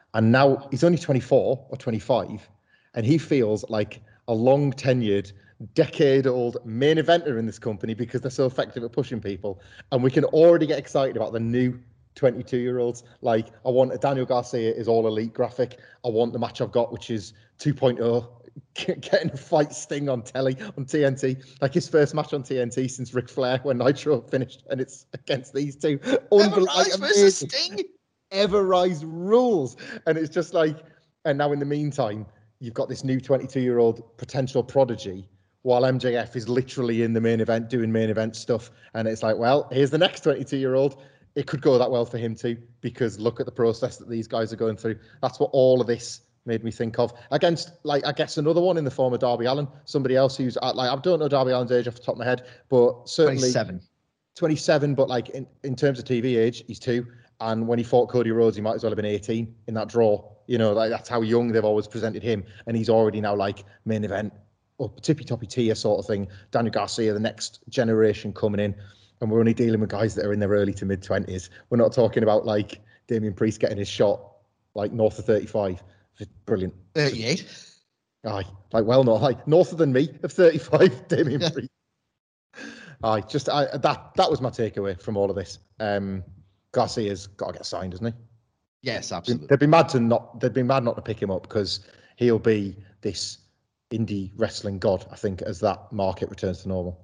F: And now he's only twenty-four or twenty-five, and he feels like a long tenured, decade-old main eventer in this company because they're so effective at pushing people. And we can already get excited about the new twenty-two-year-olds. Like, I want a Daniel Garcia is all elite graphic. I want the match I've got, which is two point oh, getting a fight Sting on telly, on T N T. Like his first match on T N T since Ric Flair when Nitro finished, and it's against these two.
E: Ever Rise versus Sting?
F: Ever Rise rules. And it's just like, and now in the meantime, you've got this new twenty-two-year-old potential prodigy while M J F is literally in the main event doing main event stuff. And it's like, well, here's the next twenty-two-year-old. It could go that well for him too, because look at the process that these guys are going through. That's what all of this made me think of. Against, like, I guess another one in the form of Darby Allin, somebody else who's, like, I don't know Darby Allin's age off the top of my head, but certainly
E: twenty-seven.
F: twenty-seven, but like in, in terms of T V age, he's two. And when he fought Cody Rhodes, he might as well have been eighteen in that draw. You know, like that's how young they've always presented him. And he's already now like main event, up tippy-toppy tier sort of thing. Daniel Garcia, the next generation coming in. And we're only dealing with guys that are in their early to mid-twenties. We're not talking about like Damian Priest getting his shot like north of thirty-five. It's brilliant.
E: thirty-eight.
F: Aye, like well not like north of than me of thirty-five, Damian yeah. Priest. Aye, just I, that that was my takeaway from all of this. Um, Garcia's got to get signed, doesn't he?
E: Yes, absolutely.
F: They'd be mad to not. They'd be mad not to pick him up because he'll be this indie wrestling god, I think, as that market returns to normal.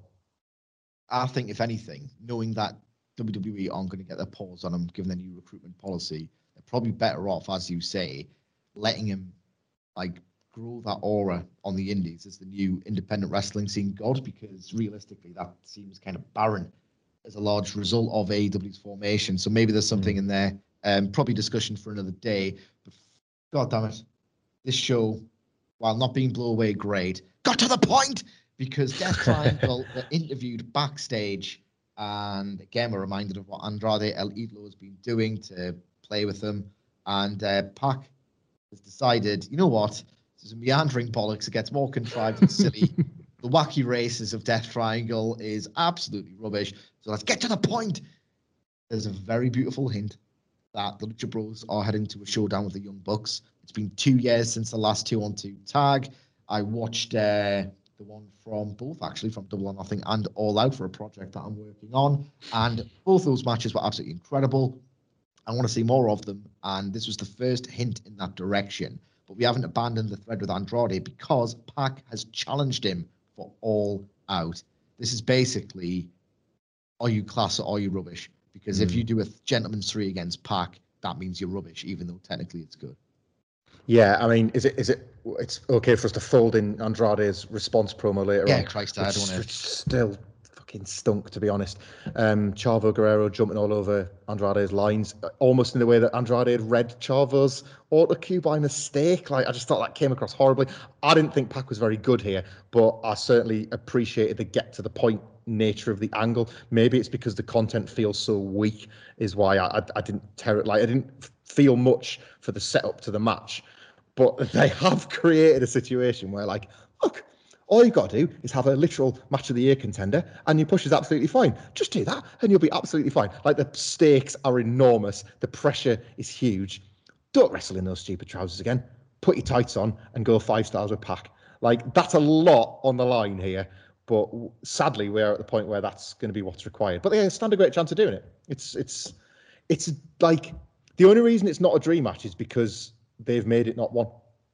E: I think, if anything, knowing that W W E aren't going to get their paws on him, given their new recruitment policy, they're probably better off, as you say, letting him like grow that aura on the indies as the new independent wrestling scene god, because realistically, that seems kind of barren as a large result of A E W's formation. So maybe there's something mm. in there. Um, probably discussion for another day. But God damn it, this show, while not being blow away great, got to the point, because Death Triangle were interviewed backstage, and again we're reminded of what Andrade El Idolo has been doing to play with them. And uh, Pac has decided, you know what, this is meandering bollocks. It gets more contrived and silly. The wacky races of Death Triangle is absolutely rubbish. So let's get to the point. There's a very beautiful hint that the Lucha Bros are heading to a showdown with the Young Bucks. It's been two years since the last two on two tag. I watched uh, the one from both, actually, from Double or Nothing and All Out for a project that I'm working on. And both those matches were absolutely incredible. I want to see more of them. And this was the first hint in that direction. But we haven't abandoned the thread with Andrade because Pac has challenged him for All Out. This is basically, are you class or are you rubbish? Because mm. if you do a gentleman's three against Pac, that means you're rubbish, even though technically it's good.
F: Yeah, I mean, is it is it it's okay for us to fold in Andrade's response promo later
E: yeah,
F: on?
E: Yeah, Christ, I don't know.
F: Which still fucking stunk, to be honest. Um, Chavo Guerrero jumping all over Andrade's lines, almost in the way that Andrade had read Chavo's auto cue by mistake. Like, I just thought that came across horribly. I didn't think Pac was very good here, but I certainly appreciated the get to the point nature of the angle. Maybe it's because the content feels so weak, is why I I, I didn't tear it. Like, I didn't feel much for the setup to the match. But they have created a situation where, like, look, all you've got to do is have a literal match of the year contender and your push is absolutely fine. Just do that and you'll be absolutely fine. Like, the stakes are enormous. The pressure is huge. Don't wrestle in those stupid trousers again. Put your tights on and go five stars with Pac. Like, that's a lot on the line here. But sadly, we're at the point where that's going to be what's required. But they stand a great chance of doing it. It's, it's, it's like, the only reason it's not a dream match is because they've made it not one.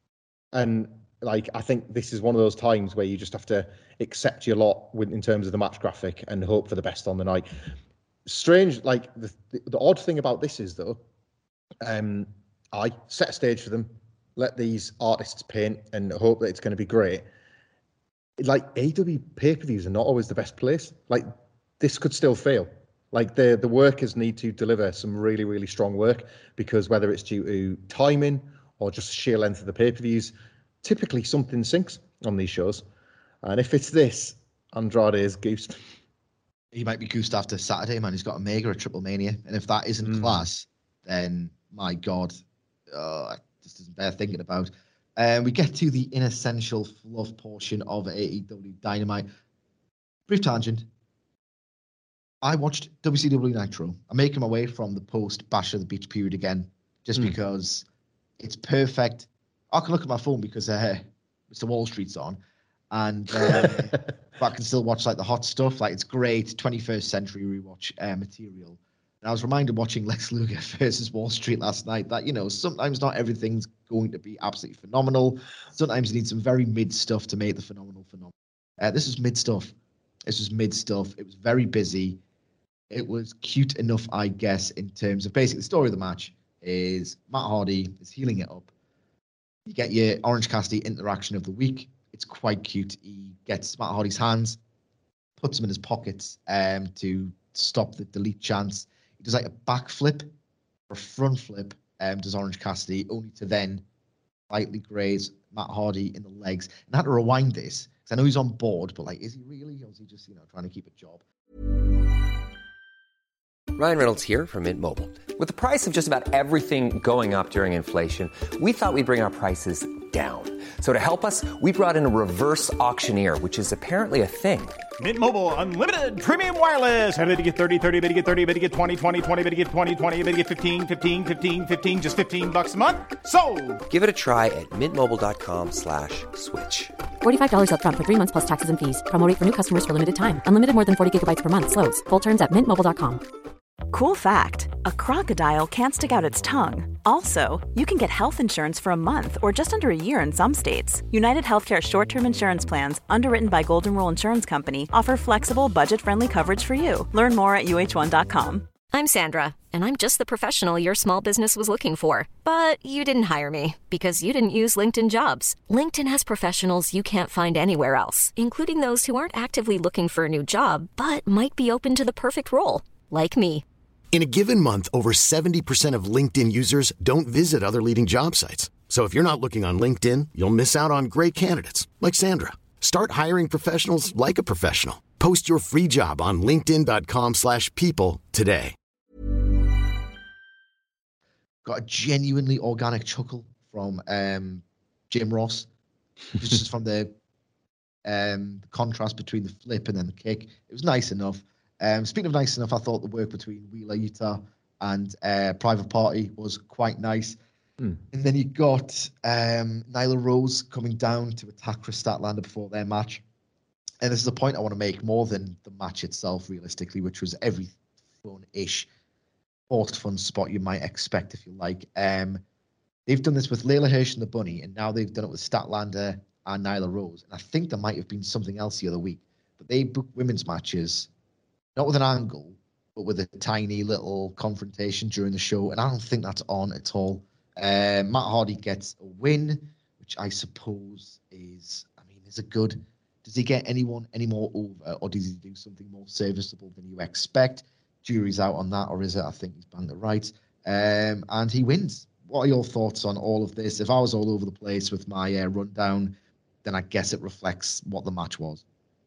F: And like, I think this is one of those times where you just have to accept your lot with, in terms of the match graphic, and hope for the best on the night. Strange, like the, the, the odd thing about this is though, um, I set a stage for them, let these artists paint and hope that it's going to be great. Like, A E W pay-per-views are not always the best place. Like, this could still fail. Like, the the workers need to deliver some really, really strong work, because whether it's due to timing or just sheer length of the pay-per-views, typically something sinks on these shows. And if it's this, Andrade is goosed.
E: He might be goosed after Saturday, man. He's got a mega at Triple Mania. And if that isn't mm. class, then, my God, uh, this doesn't bear thinking about. Um, we get to the inessential fluff portion of A E W Dynamite. Brief tangent. I watched W C W Nitro. I'm making my way from the post Bash of the Beach period again, just mm. because It's perfect. I can look at my phone because uh, Mister Wall Street's on, and uh, but I can still watch like the hot stuff. Like it's great twenty-first century rewatch uh, material. And I was reminded watching Lex Luger versus Wall Street last night that, you know, sometimes not everything's going to be absolutely phenomenal. Sometimes you need some very mid stuff to make the phenomenal phenomenal. Uh, this was mid stuff. This was mid stuff. It was very busy. It was cute enough, I guess, in terms of basically the story of the match is Matt Hardy is healing it up. You get your Orange Cassidy interaction of the week. It's quite cute. He gets Matt Hardy's hands, puts them in his pockets um, to stop the delete chance. He does like a backflip or a front flip, um, does Orange Cassidy, only to then slightly graze Matt Hardy in the legs. And I had to rewind this because I know he's on board, but like, is he really? Or is he just, you know, trying to keep a job?
G: Ryan Reynolds here from Mint Mobile. With the price of just about everything going up during inflation, we thought we'd bring our prices down. So to help us, we brought in a reverse auctioneer, which is apparently a thing.
H: Mint Mobile Unlimited Premium Wireless. How to get thirty, thirty, bit to get thirty, bit to get twenty, twenty, twenty, bit to get twenty, twenty, bit to get fifteen, fifteen, fifteen, fifteen, just fifteen bucks a month? Sold!
G: Give it a try at mintmobile.com slash switch.
I: forty-five dollars up front for three months plus taxes and fees. Promo rate for new customers for limited time. Unlimited more than forty gigabytes per month. Slows full terms at mint mobile dot com.
J: Cool fact, a crocodile can't stick out its tongue. Also, you can get health insurance for a month or just under a year in some states. United Healthcare short-term insurance plans, underwritten by Golden Rule Insurance Company, offer flexible, budget-friendly coverage for you. Learn more at U H one dot com.
K: I'm Sandra, and I'm just the professional your small business was looking for. But you didn't hire me because you didn't use LinkedIn Jobs. LinkedIn has professionals you can't find anywhere else, including those who aren't actively looking for a new job, but might be open to the perfect role, like me.
L: In a given month, over seventy percent of LinkedIn users don't visit other leading job sites. So if you're not looking on LinkedIn, you'll miss out on great candidates like Sandra. Start hiring professionals like a professional. Post your free job on linkedin.com slash people today.
E: Got a genuinely organic chuckle from um, Jim Ross, just from the um, contrast between the flip and then the kick. It was nice enough. Um, speaking of nice enough, I thought the work between Wheeler Yuta and uh, Private Party was quite nice. Mm. And then you got um, Nyla Rose coming down to attack Chris Statlander before their match. And this is a point I want to make more than the match itself, realistically, which was every fun-ish, forced fun spot you might expect, if you like. Um, they've done this with Layla Hirsch and the Bunny, and now they've done it with Statlander and Nyla Rose. And I think there might have been something else the other week. But they booked women's matches not with an angle, but with a tiny little confrontation during the show. And I don't think that's on at all. Uh, Matt Hardy gets a win, which I suppose is, I mean, is it good? Does he get anyone any more over, or does he do something more serviceable than you expect? Jury's out on that, or is it? I think he's banged it right. Um, and he wins. What are your thoughts on all of this? If I was all over the place with my uh, rundown, then I guess it reflects what the match was.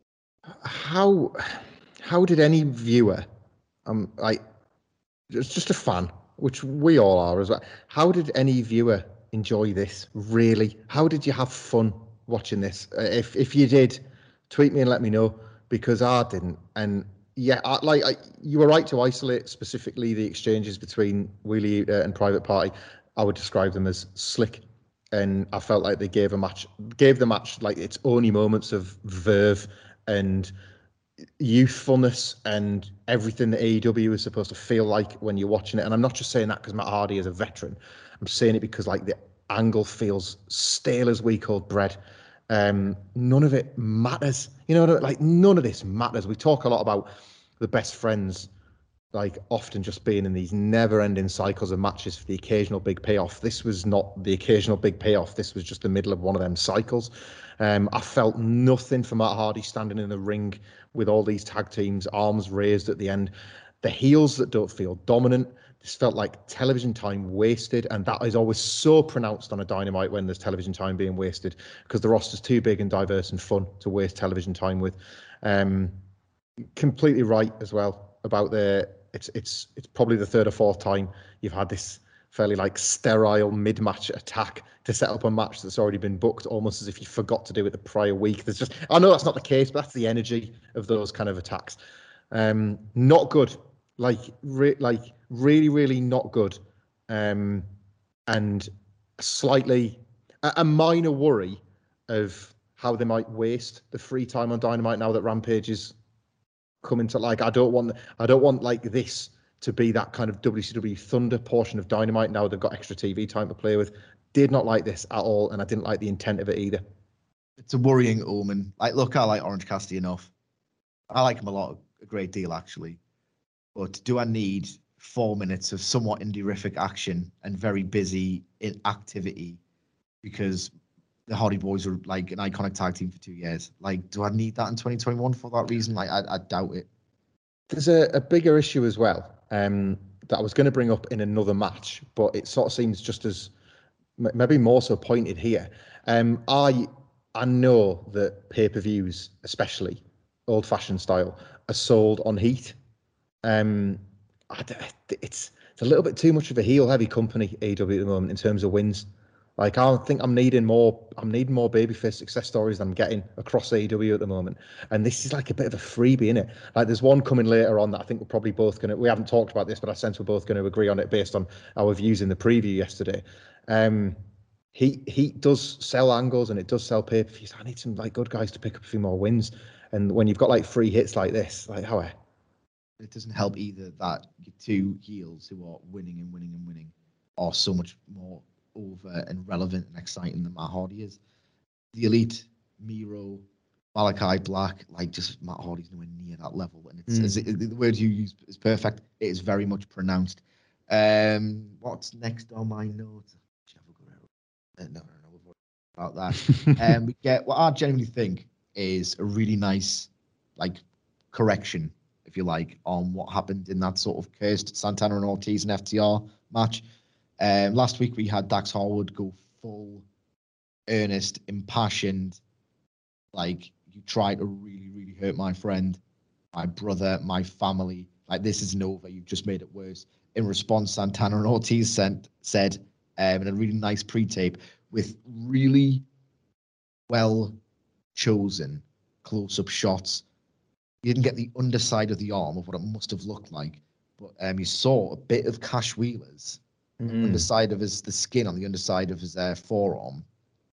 F: How... How did any viewer, um, like, it's just a fan, which we all are as well. How did any viewer enjoy this? Really? How did you have fun watching this? Uh, if if you did, tweet me and let me know, because I didn't. And yeah, I, like I, you were right to isolate specifically the exchanges between Wheeler Yuta and Private Party. I would describe them as slick, and I felt like they gave a match, gave the match like its only moments of verve and youthfulness and everything that A E W is supposed to feel like when you're watching it. And I'm not just saying that because Matt Hardy is a veteran. I'm saying it because like the angle feels stale as week old bread. Um, none of it matters. You know, like none of this matters. We talk a lot about the best friends, like often just being in these never ending cycles of matches for the occasional big payoff. This was not the occasional big payoff. This was just the middle of one of them cycles. Um, I felt nothing for Matt Hardy standing in the ring with all these tag teams, arms raised at the end. The heels that don't feel dominant. This felt like television time wasted, and that is always so pronounced on a Dynamite when there's television time being wasted, because the roster's too big and diverse and fun to waste television time with. Um, completely right as well about the. It's it's it's probably the third or fourth time you've had this fairly like sterile mid-match attack to set up a match that's already been booked, almost as if you forgot to do it the prior week. There's just, I know that's not the case, but that's the energy of those kind of attacks. Um, not good, like re- like really, really not good. Um, and slightly a, a minor worry of how they might waste the free time on Dynamite now that Rampage is coming to. Like, I don't want, I don't want like this to be that kind of W C W Thunder portion of Dynamite. Now they've got extra T V time to play with. Did not like this at all, and I didn't like the intent of it either.
E: It's a worrying omen. Like, look, I like Orange Cassidy enough. I like him a lot, a great deal actually. But do I need four minutes of somewhat indie-rific action and very busy in activity because the Hardy Boys are like an iconic tag team for two years? Like, do I need that in twenty twenty-one for that reason? Like, I, I doubt it.
F: There's a, a bigger issue as well um, that I was going to bring up in another match, but it sort of seems just as maybe more so pointed here. Um, I I know that pay-per-views, especially old-fashioned style, are sold on heat. Um, I, it's it's a little bit too much of a heel-heavy company, A E W at the moment, in terms of wins. Like, I think I'm needing more. I'm needing more babyface success stories than I'm getting across A E W at the moment. And this is like a bit of a freebie, innit? Like, there's one coming later on that I think we're probably both gonna. We haven't talked about this, but I sense we're both going to agree on it based on our views in the preview yesterday. Um, he he does sell angles and it does sell pay-per-views. I need some like good guys to pick up a few more wins. And when you've got like free hits like this, like how?
E: It doesn't help either that your two heels who are winning and winning and winning are so much more over and relevant and exciting than Matt Hardy is. The Elite, Miro, Malachi Black, like just Matt Hardy's nowhere near that level. And it's
F: Mm.
E: as it, the word you use is perfect. It is very much pronounced. Um, what's next on my notes? Uh, no, no, no, we've already about that. And um, we get what I genuinely think is a really nice, like, correction, if you like, on what happened in that sort of cursed Santana and Ortiz and F T R match. Um, last week we had Dax Harwood go full, earnest, impassioned, like, you try to really, really hurt my friend, my brother, my family. Like, this isn't over. You've just made it worse. In response, Santana and Ortiz sent, said, um, in a really nice pre-tape with really well chosen close-up shots. You didn't get the underside of the arm of what it must have looked like, but um, you saw a bit of Cash Wheeler's
F: Mm.
E: underside of his the skin on the underside of his uh, forearm,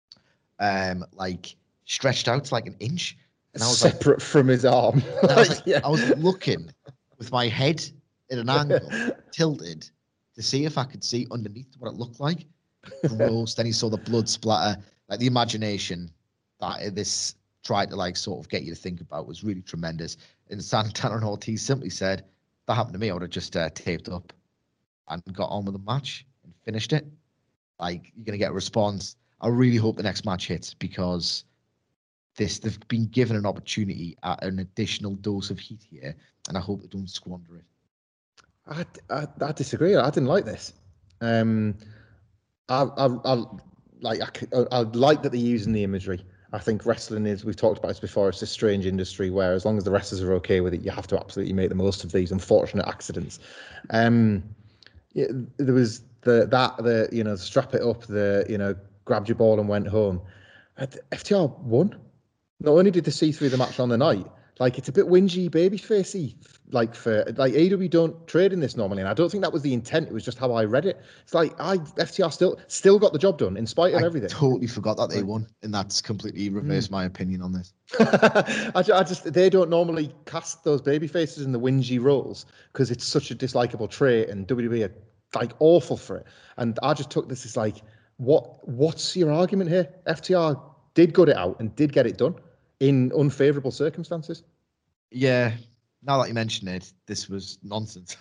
E: um, like stretched out to like an inch, and I was
F: separate
E: like,
F: from his arm.
E: I was, like,
F: yeah.
E: I was looking with my head at an angle, tilted, to see if I could see underneath what it looked like. Gross. Then he saw the blood splatter. Like, the imagination that this tried to like sort of get you to think about was really tremendous. And Santana and Ortiz simply said, "That happened to me. I would have just uh, taped up and got on with the match and finished it." Like, you're gonna get a response. I really hope the next match hits, because this they've been given an opportunity at an additional dose of heat here, and I hope they don't squander it.
F: I, I, I disagree. I didn't like this. Um, I, I, I like. I, I like that they're using the imagery. I think wrestling is. We've talked about this before. It's a strange industry where, as long as the wrestlers are okay with it, you have to absolutely make the most of these unfortunate accidents. Um, yeah, there was the that the you know strap it up, the you know grabbed your ball and went home. F T R won. Not only did they see through the match on the night, like, it's a bit whingy, babyfacey, like for like A E W don't trade in this normally, and I don't think that was the intent. It was just how I read it. It's like I F T R still still got the job done in spite of
E: I
F: everything.
E: Totally forgot that they won, and that's completely reversed mm. my opinion on this.
F: I, I just they don't normally cast those baby faces in the whingy roles because it's such a dislikable trait, and W W E are like awful for it. And I just took this as like, what what's your argument here? F T R did gut it out and did get it done in unfavorable circumstances.
E: Yeah, now that you mention it, this was nonsense.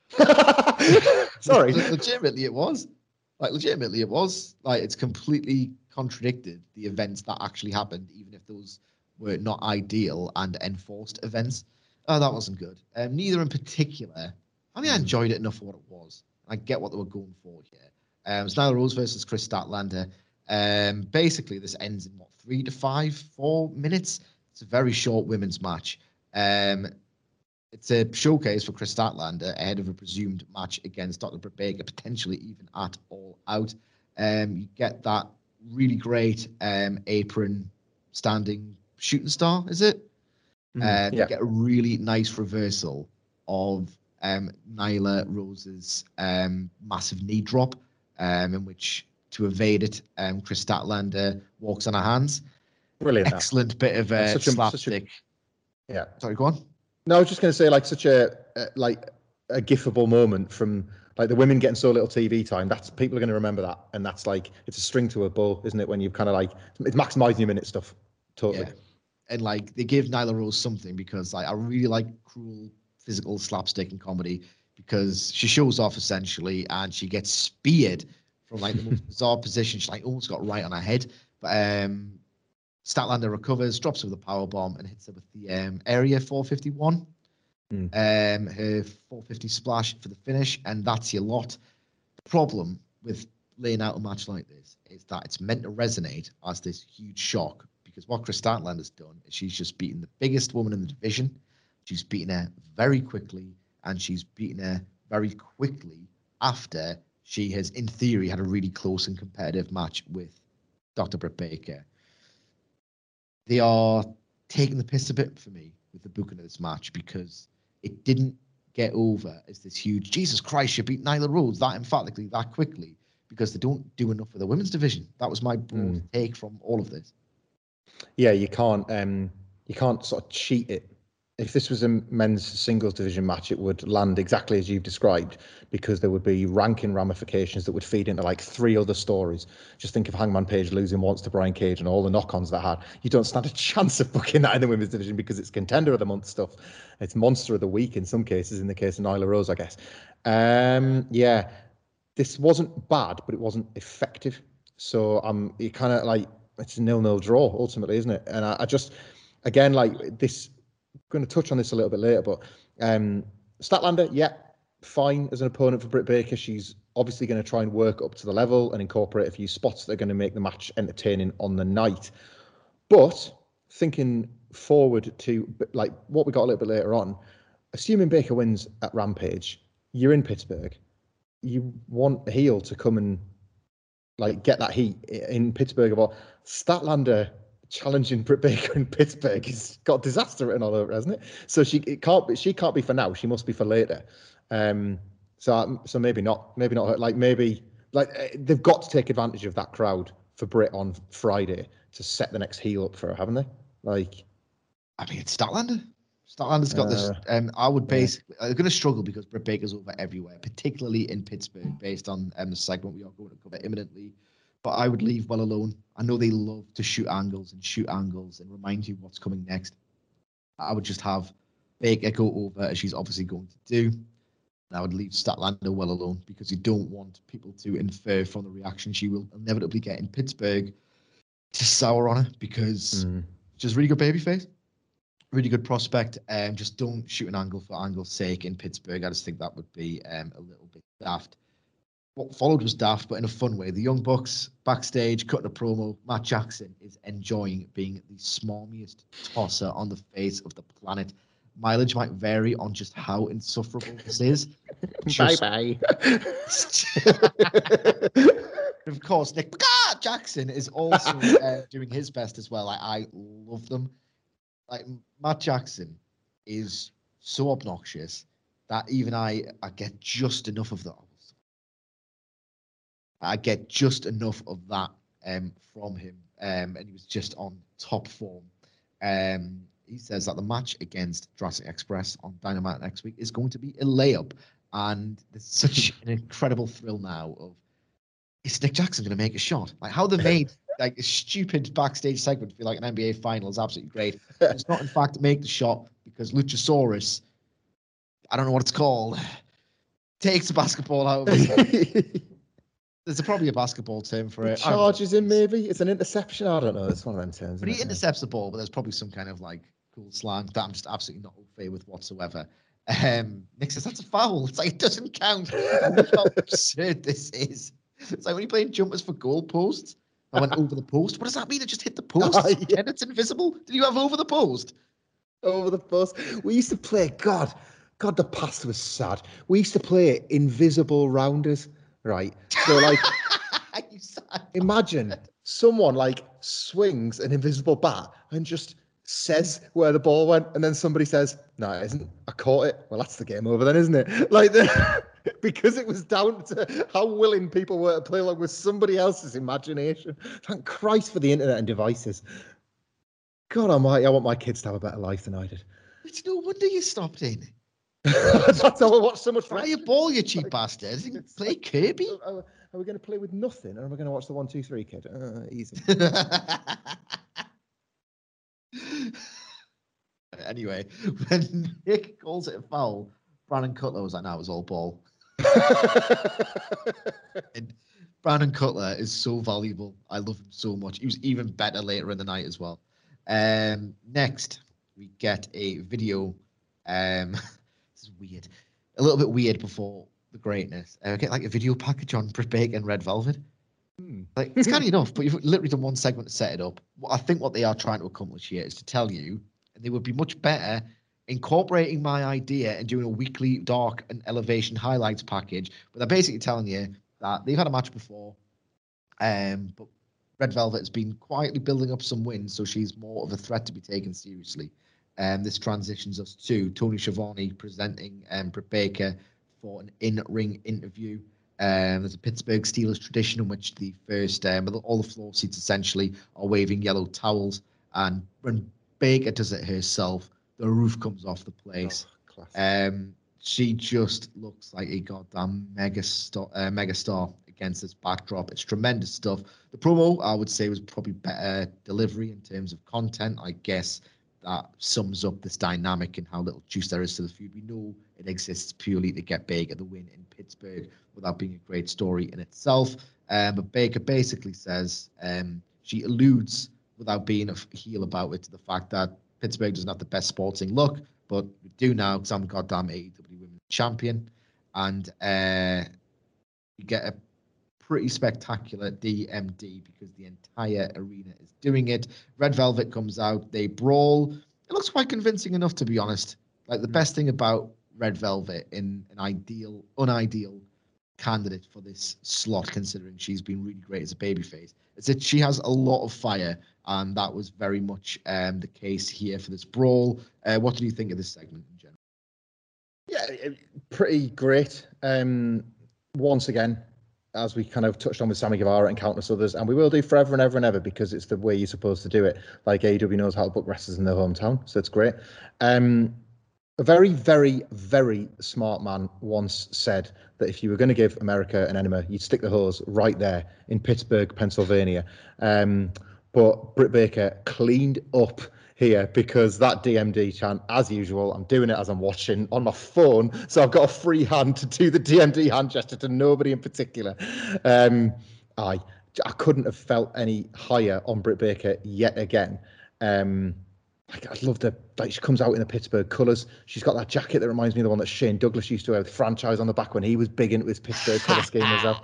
F: Sorry.
E: Le- legitimately, it was. Like, legitimately, it was. Like, it's completely contradicted the events that actually happened, even if those were not ideal and enforced events. Oh, that wasn't good. Um, neither in particular. I mean, I enjoyed it enough for what it was. I get what they were going for here. Um, it's Nyla Rose versus Chris Statlander. Um, basically, this ends in, what, three to five, four minutes? It's a very short women's match. Um, it's a showcase for Chris Statlander ahead of a presumed match against Doctor Britt Baker, potentially even at All Out. Um, you get that really great um, apron standing shooting star, is it? Mm, uh, yeah. You get a really nice reversal of um, Nyla Rose's um, massive knee drop, um, in which to evade it. Um, Chris Statlander walks on her hands.
F: Brilliant.
E: Excellent bit of uh,
F: such a,
E: slapstick.
F: Such a, yeah.
E: Sorry, go on.
F: No, I was just going to say, like, such a, uh, like, a gifable moment from, like, the women getting so little T V time. That's, people are going to remember that. And that's, like, it's a string to a bow, isn't it? When you've kind of, like, it's maximising your minute stuff. Totally.
E: Yeah. And, like, they give Nyla Rose something because, like, I really like cruel, physical slapstick and comedy because she shows off, essentially, and she gets speared from, like, the most bizarre position. She, like, almost got right on her head. But, um... Statlander recovers, drops her with a power bomb, and hits her with the um, area four fifty-one. Mm. Um, her four fifty splash for the finish, and that's your lot. The problem with laying out a match like this is that it's meant to resonate as this huge shock, because what Chris Statlander's done is she's just beaten the biggest woman in the division. She's beaten her very quickly, and she's beaten her very quickly after she has, in theory, had a really close and competitive match with Doctor Britt Baker. They are taking the piss a bit for me with the booking of this match because it didn't get over as this huge, Jesus Christ, you beat Nyla Rose that emphatically, that quickly, because they don't do enough for the women's division. That was my broad mm. take from all of this.
F: Yeah, you can't um, you can't sort of cheat it. If this was a men's singles division match, it would land exactly as you've described, because there would be ranking ramifications that would feed into like three other stories. Just think of Hangman Page losing once to Brian Cage and all the knock-ons that had. You don't stand a chance of booking that in the women's division because it's contender of the month stuff. It's monster of the week in some cases, in the case of Nyla Rose, I guess. Um, yeah, this wasn't bad, but it wasn't effective. So I'm um, kind of like, it's a nil-nil draw ultimately, isn't it? And I, I just, again, like this, going to touch on this a little bit later, but um, Statlander, yeah, fine as an opponent for Britt Baker. She's obviously going to try and work up to the level and incorporate a few spots that are going to make the match entertaining on the night. But thinking forward to like what we got a little bit later on, assuming Baker wins at Rampage, you're in Pittsburgh. You want a heel to come and like get that heat in Pittsburgh. Or Statlander challenging Britt Baker in Pittsburgh has got disaster written all over it, hasn't it? So she it can't be, she can't be for now. She must be for later. Um, so so maybe not. Maybe not. Like maybe like they've got to take advantage of that crowd for Britt on Friday to set the next heel up for her, haven't they? Like,
E: I mean, it's Statlander. Statlander's got uh, this. Um, I would basically. Yeah. They're going to struggle because Britt Baker's over everywhere, particularly in Pittsburgh, based on um, the segment we are going to cover imminently. But I would leave well alone. I know they love to shoot angles and shoot angles and remind you what's coming next. I would just have Baker go over, as she's obviously going to do. And I would leave Statlander well alone because you don't want people to infer from the reaction she will inevitably get in Pittsburgh to sour on her, because mm. she's a really good babyface, really good prospect. Um, just don't shoot an angle for angle's sake in Pittsburgh. I just think that would be um, a little bit daft. What followed was daft, but in a fun way. The Young Bucks backstage cutting a promo. Matt Jackson is enjoying being the smarmiest tosser on the face of the planet. Mileage might vary on just how insufferable this is.
F: Bye bye.
E: Of course, Nick Jackson is also uh, doing his best as well. Like, I love them. Like, Matt Jackson is so obnoxious that even I, I get just enough of that. I get just enough of that um, from him, um, and he was just on top form. Um, he says that the match against Jurassic Express on Dynamite next week is going to be a layup, and there's such an incredible thrill now of, is Nick Jackson going to make a shot? Like, how they made like a stupid backstage segment feel like an N B A final is absolutely great. It's not, in fact, make the shot because Luchasaurus, I don't know what it's called, takes the basketball out of his There's a, probably a basketball term for it.
F: Charges him, maybe. It's an interception. I don't know. It's one of them terms.
E: But he intercepts the ball, but there's probably some kind of like cool slang that I'm just absolutely not au fait with whatsoever. Um, Nick says that's a foul. It's like it doesn't count. How absurd this is. It's like when you're playing jumpers for goalposts. I went over the post. What does that mean? It just hit the post oh, yeah. and it's invisible. Did you have over the post?
F: Over the post. We used to play. God, God, the past was sad. We used to play invisible rounders. Right. So like imagine someone like swings an invisible bat and just says where the ball went, and then somebody says, no, it isn't. I caught it. Well, that's the game over then, isn't it? Like, the, because it was down to how willing people were to play along with somebody else's imagination. Thank Christ for the internet and devices. God almighty, I want my kids to have a better life than I did.
E: It's no wonder you stopped in.
F: That's how I watch so much.
E: Try a ball, you cheap bastard. Play Kirby.
F: Are, are we going to play with nothing, or are we going to watch the one, two, three kid? Uh, easy.
E: Anyway, when Nick calls it a foul, Brandon Cutler was like, "No, it was all ball." And Brandon Cutler is so valuable. I love him so much. He was even better later in the night as well. Um, next, we get a video. Um, this is weird. A little bit weird before the greatness. Uh, get like a video package on Britt Baker and Red Velvet. Hmm. Like, it's kind of enough, but you've literally done one segment to set it up. I think what they are trying to accomplish here is to tell you, and they would be much better incorporating my idea and doing a weekly dark and elevation highlights package. But they're basically telling you that they've had a match before, um, but Red Velvet has been quietly building up some wins, so she's more of a threat to be taken seriously. And um, this transitions us to Tony Schiavone presenting um, Britt Baker for an in-ring interview. Um, there's a Pittsburgh Steelers tradition in which the first, um, all the floor seats essentially are waving yellow towels. And when Baker does it herself, the roof comes off the place. Oh, um, she just looks like a goddamn mega star, uh, mega star against this backdrop. It's tremendous stuff. The promo, I would say, was probably better delivery in terms of content. I guess that sums up this dynamic and how little juice there is to the feud. We know it exists purely to get Baker the win in Pittsburgh without being a great story in itself. Um, but Baker basically says, um, she alludes, without being a heel about it, to the fact that Pittsburgh doesn't have the best sporting look, but we do now because I'm goddamn A E W Women's Champion. And uh, you get a pretty spectacular D M D because the entire arena is doing it. Red Velvet comes out, they brawl. It looks quite convincing enough, to be honest. Like, the mm. best thing about Red Velvet in an ideal, unideal candidate for this slot, considering she's been really great as a babyface, is that she has a lot of fire, and that was very much um, the case here for this brawl. Uh, what do you think of this segment in general?
F: Yeah, pretty great. Um, once again, as we kind of touched on with Sammy Guevara and countless others, and we will do forever and ever and ever because it's the way you're supposed to do it. Like, A E W knows how to book wrestlers in their hometown, so it's great. Um, a very, very, very smart man once said that if you were going to give America an enema, you'd stick the hose right there in Pittsburgh, Pennsylvania. Um, but Britt Baker cleaned up here because that D M D chant, as usual, I'm doing it as I'm watching on my phone, so I've got a free hand to do the D M D hand gesture to nobody in particular. Um, I I couldn't have felt any higher on Britt Baker yet again. Um, I, I love the, like, she comes out in the Pittsburgh colours. She's got that jacket that reminds me of the one that Shane Douglas used to wear with franchise on the back when he was big into his Pittsburgh colour scheme as well.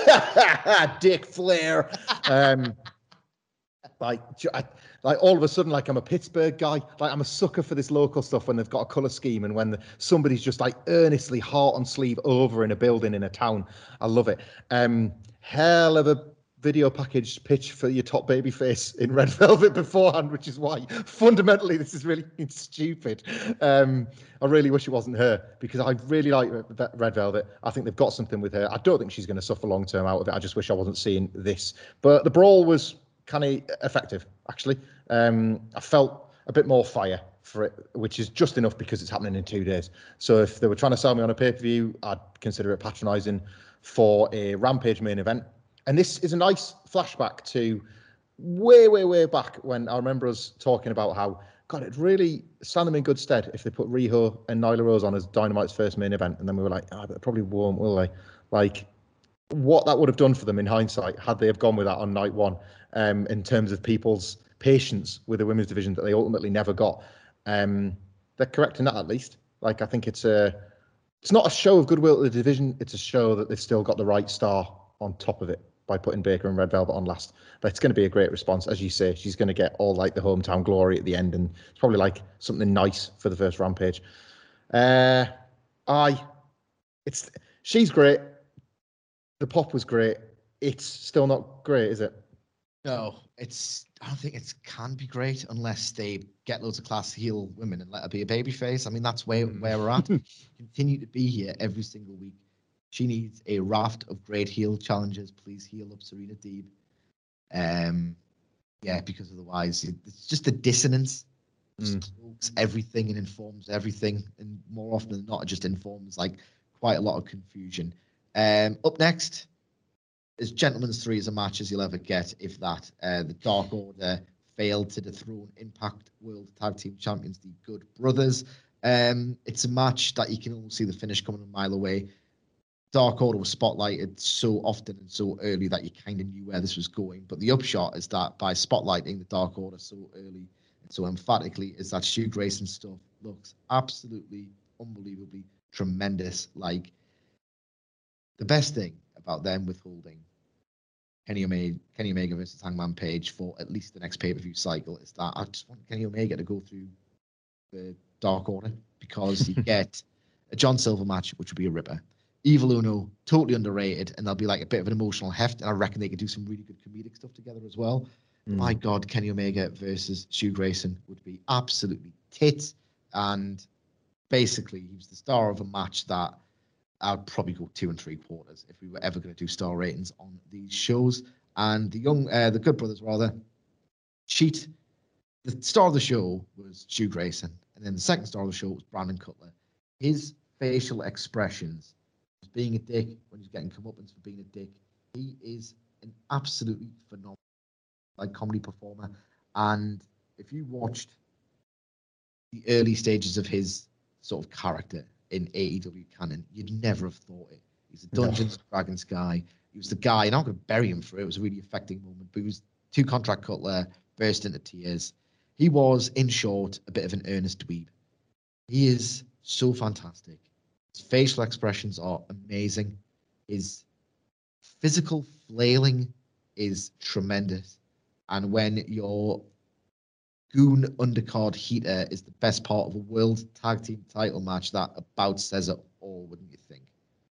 F: Dick Flair. Um, like, I, like all of a sudden, like, I'm a Pittsburgh guy. Like, I'm a sucker for this local stuff when they've got a colour scheme and when the, somebody's just like earnestly heart on sleeve over in a building in a town. I love it. Um, hell of a video package pitch for your top babyface in Red Velvet beforehand, which is why fundamentally this is really stupid. Um, I really wish it wasn't her because I really like Red Velvet. I think they've got something with her. I don't think she's going to suffer long term out of it. I just wish I wasn't seeing this. But the brawl was kind of effective, actually. Um, I felt a bit more fire for it, which is just enough because it's happening in two days. So if they were trying to sell me on a pay-per-view, I'd consider it patronising. For a Rampage main event. And this is a nice flashback to way, way, way back when I remember us talking about how, God, it'd really stand them in good stead if they put Riho and Nyla Rose on as Dynamite's first main event. And then we were like, oh, they probably won't, will they? Like, what that would have done for them in hindsight had they have gone with that on night one, um, in terms of people's patience with the women's division that they ultimately never got. Um, they're correcting that at least. Like, I think it's a, it's not a show of goodwill to the division. It's a show that they've still got the right star on top of it by putting Baker and Red Velvet on last. But it's going to be a great response. As you say, she's going to get all like the hometown glory at the end, and it's probably like something nice for the first Rampage. Uh, I, it's, she's great. The pop was great. It's still not great, is it?
E: No, it's I don't think it can be great unless they get loads of class heel women and let her be a babyface. I mean, that's where, mm. where we're at. Continue to be here every single week. She needs a raft of great heel challenges. Please heal up Serena Deeb. Um, yeah, because otherwise it's just the dissonance. Just mm. everything and informs everything, and more often than not, it just informs like quite a lot of confusion. Um, up next is Gentleman's Three as a match as you'll ever get, if that. Uh, the Dark Order failed to dethrone Impact World Tag Team Champions, the Good Brothers. Um, it's a match that you can almost see the finish coming a mile away. Dark Order was spotlighted so often and so early that you kind of knew where this was going. But the upshot is that by spotlighting the Dark Order so early and so emphatically, is that Stu Grayson stuff looks absolutely unbelievably tremendous. Like, the best thing about them withholding Kenny Omega, Kenny Omega versus Hangman Page for at least the next pay-per-view cycle is that I just want Kenny Omega to go through the Dark Order, because you get a John Silver match, which would be a ripper. Evil Uno, totally underrated, and there'll be like a bit of an emotional heft, and I reckon they could do some really good comedic stuff together as well. Mm. My God, Kenny Omega versus Stu Grayson would be absolutely tits, and basically he was the star of a match that I'd probably go two and three quarters if we were ever going to do star ratings on these shows. And the young, uh, the Good Brothers rather, cheat. The star of the show was Stu Grayson, and then the second star of the show was Brandon Cutler. His facial expressions, being a dick when he's getting comeuppance for being a dick, he is an absolutely phenomenal like comedy performer. And if you watched the early stages of his sort of character in A E W canon, you'd never have thought it. He's a Dungeons and Dragons guy. He was the guy, and I'm going to bury him for it. It was a really affecting moment, but he was two contract Cutler, burst into tears. He was, in short, a bit of an earnest dweeb. He is so fantastic. His facial expressions are amazing. His physical flailing is tremendous. And when your goon undercard heater is the best part of a world tag team title match, that about says it all, wouldn't you think?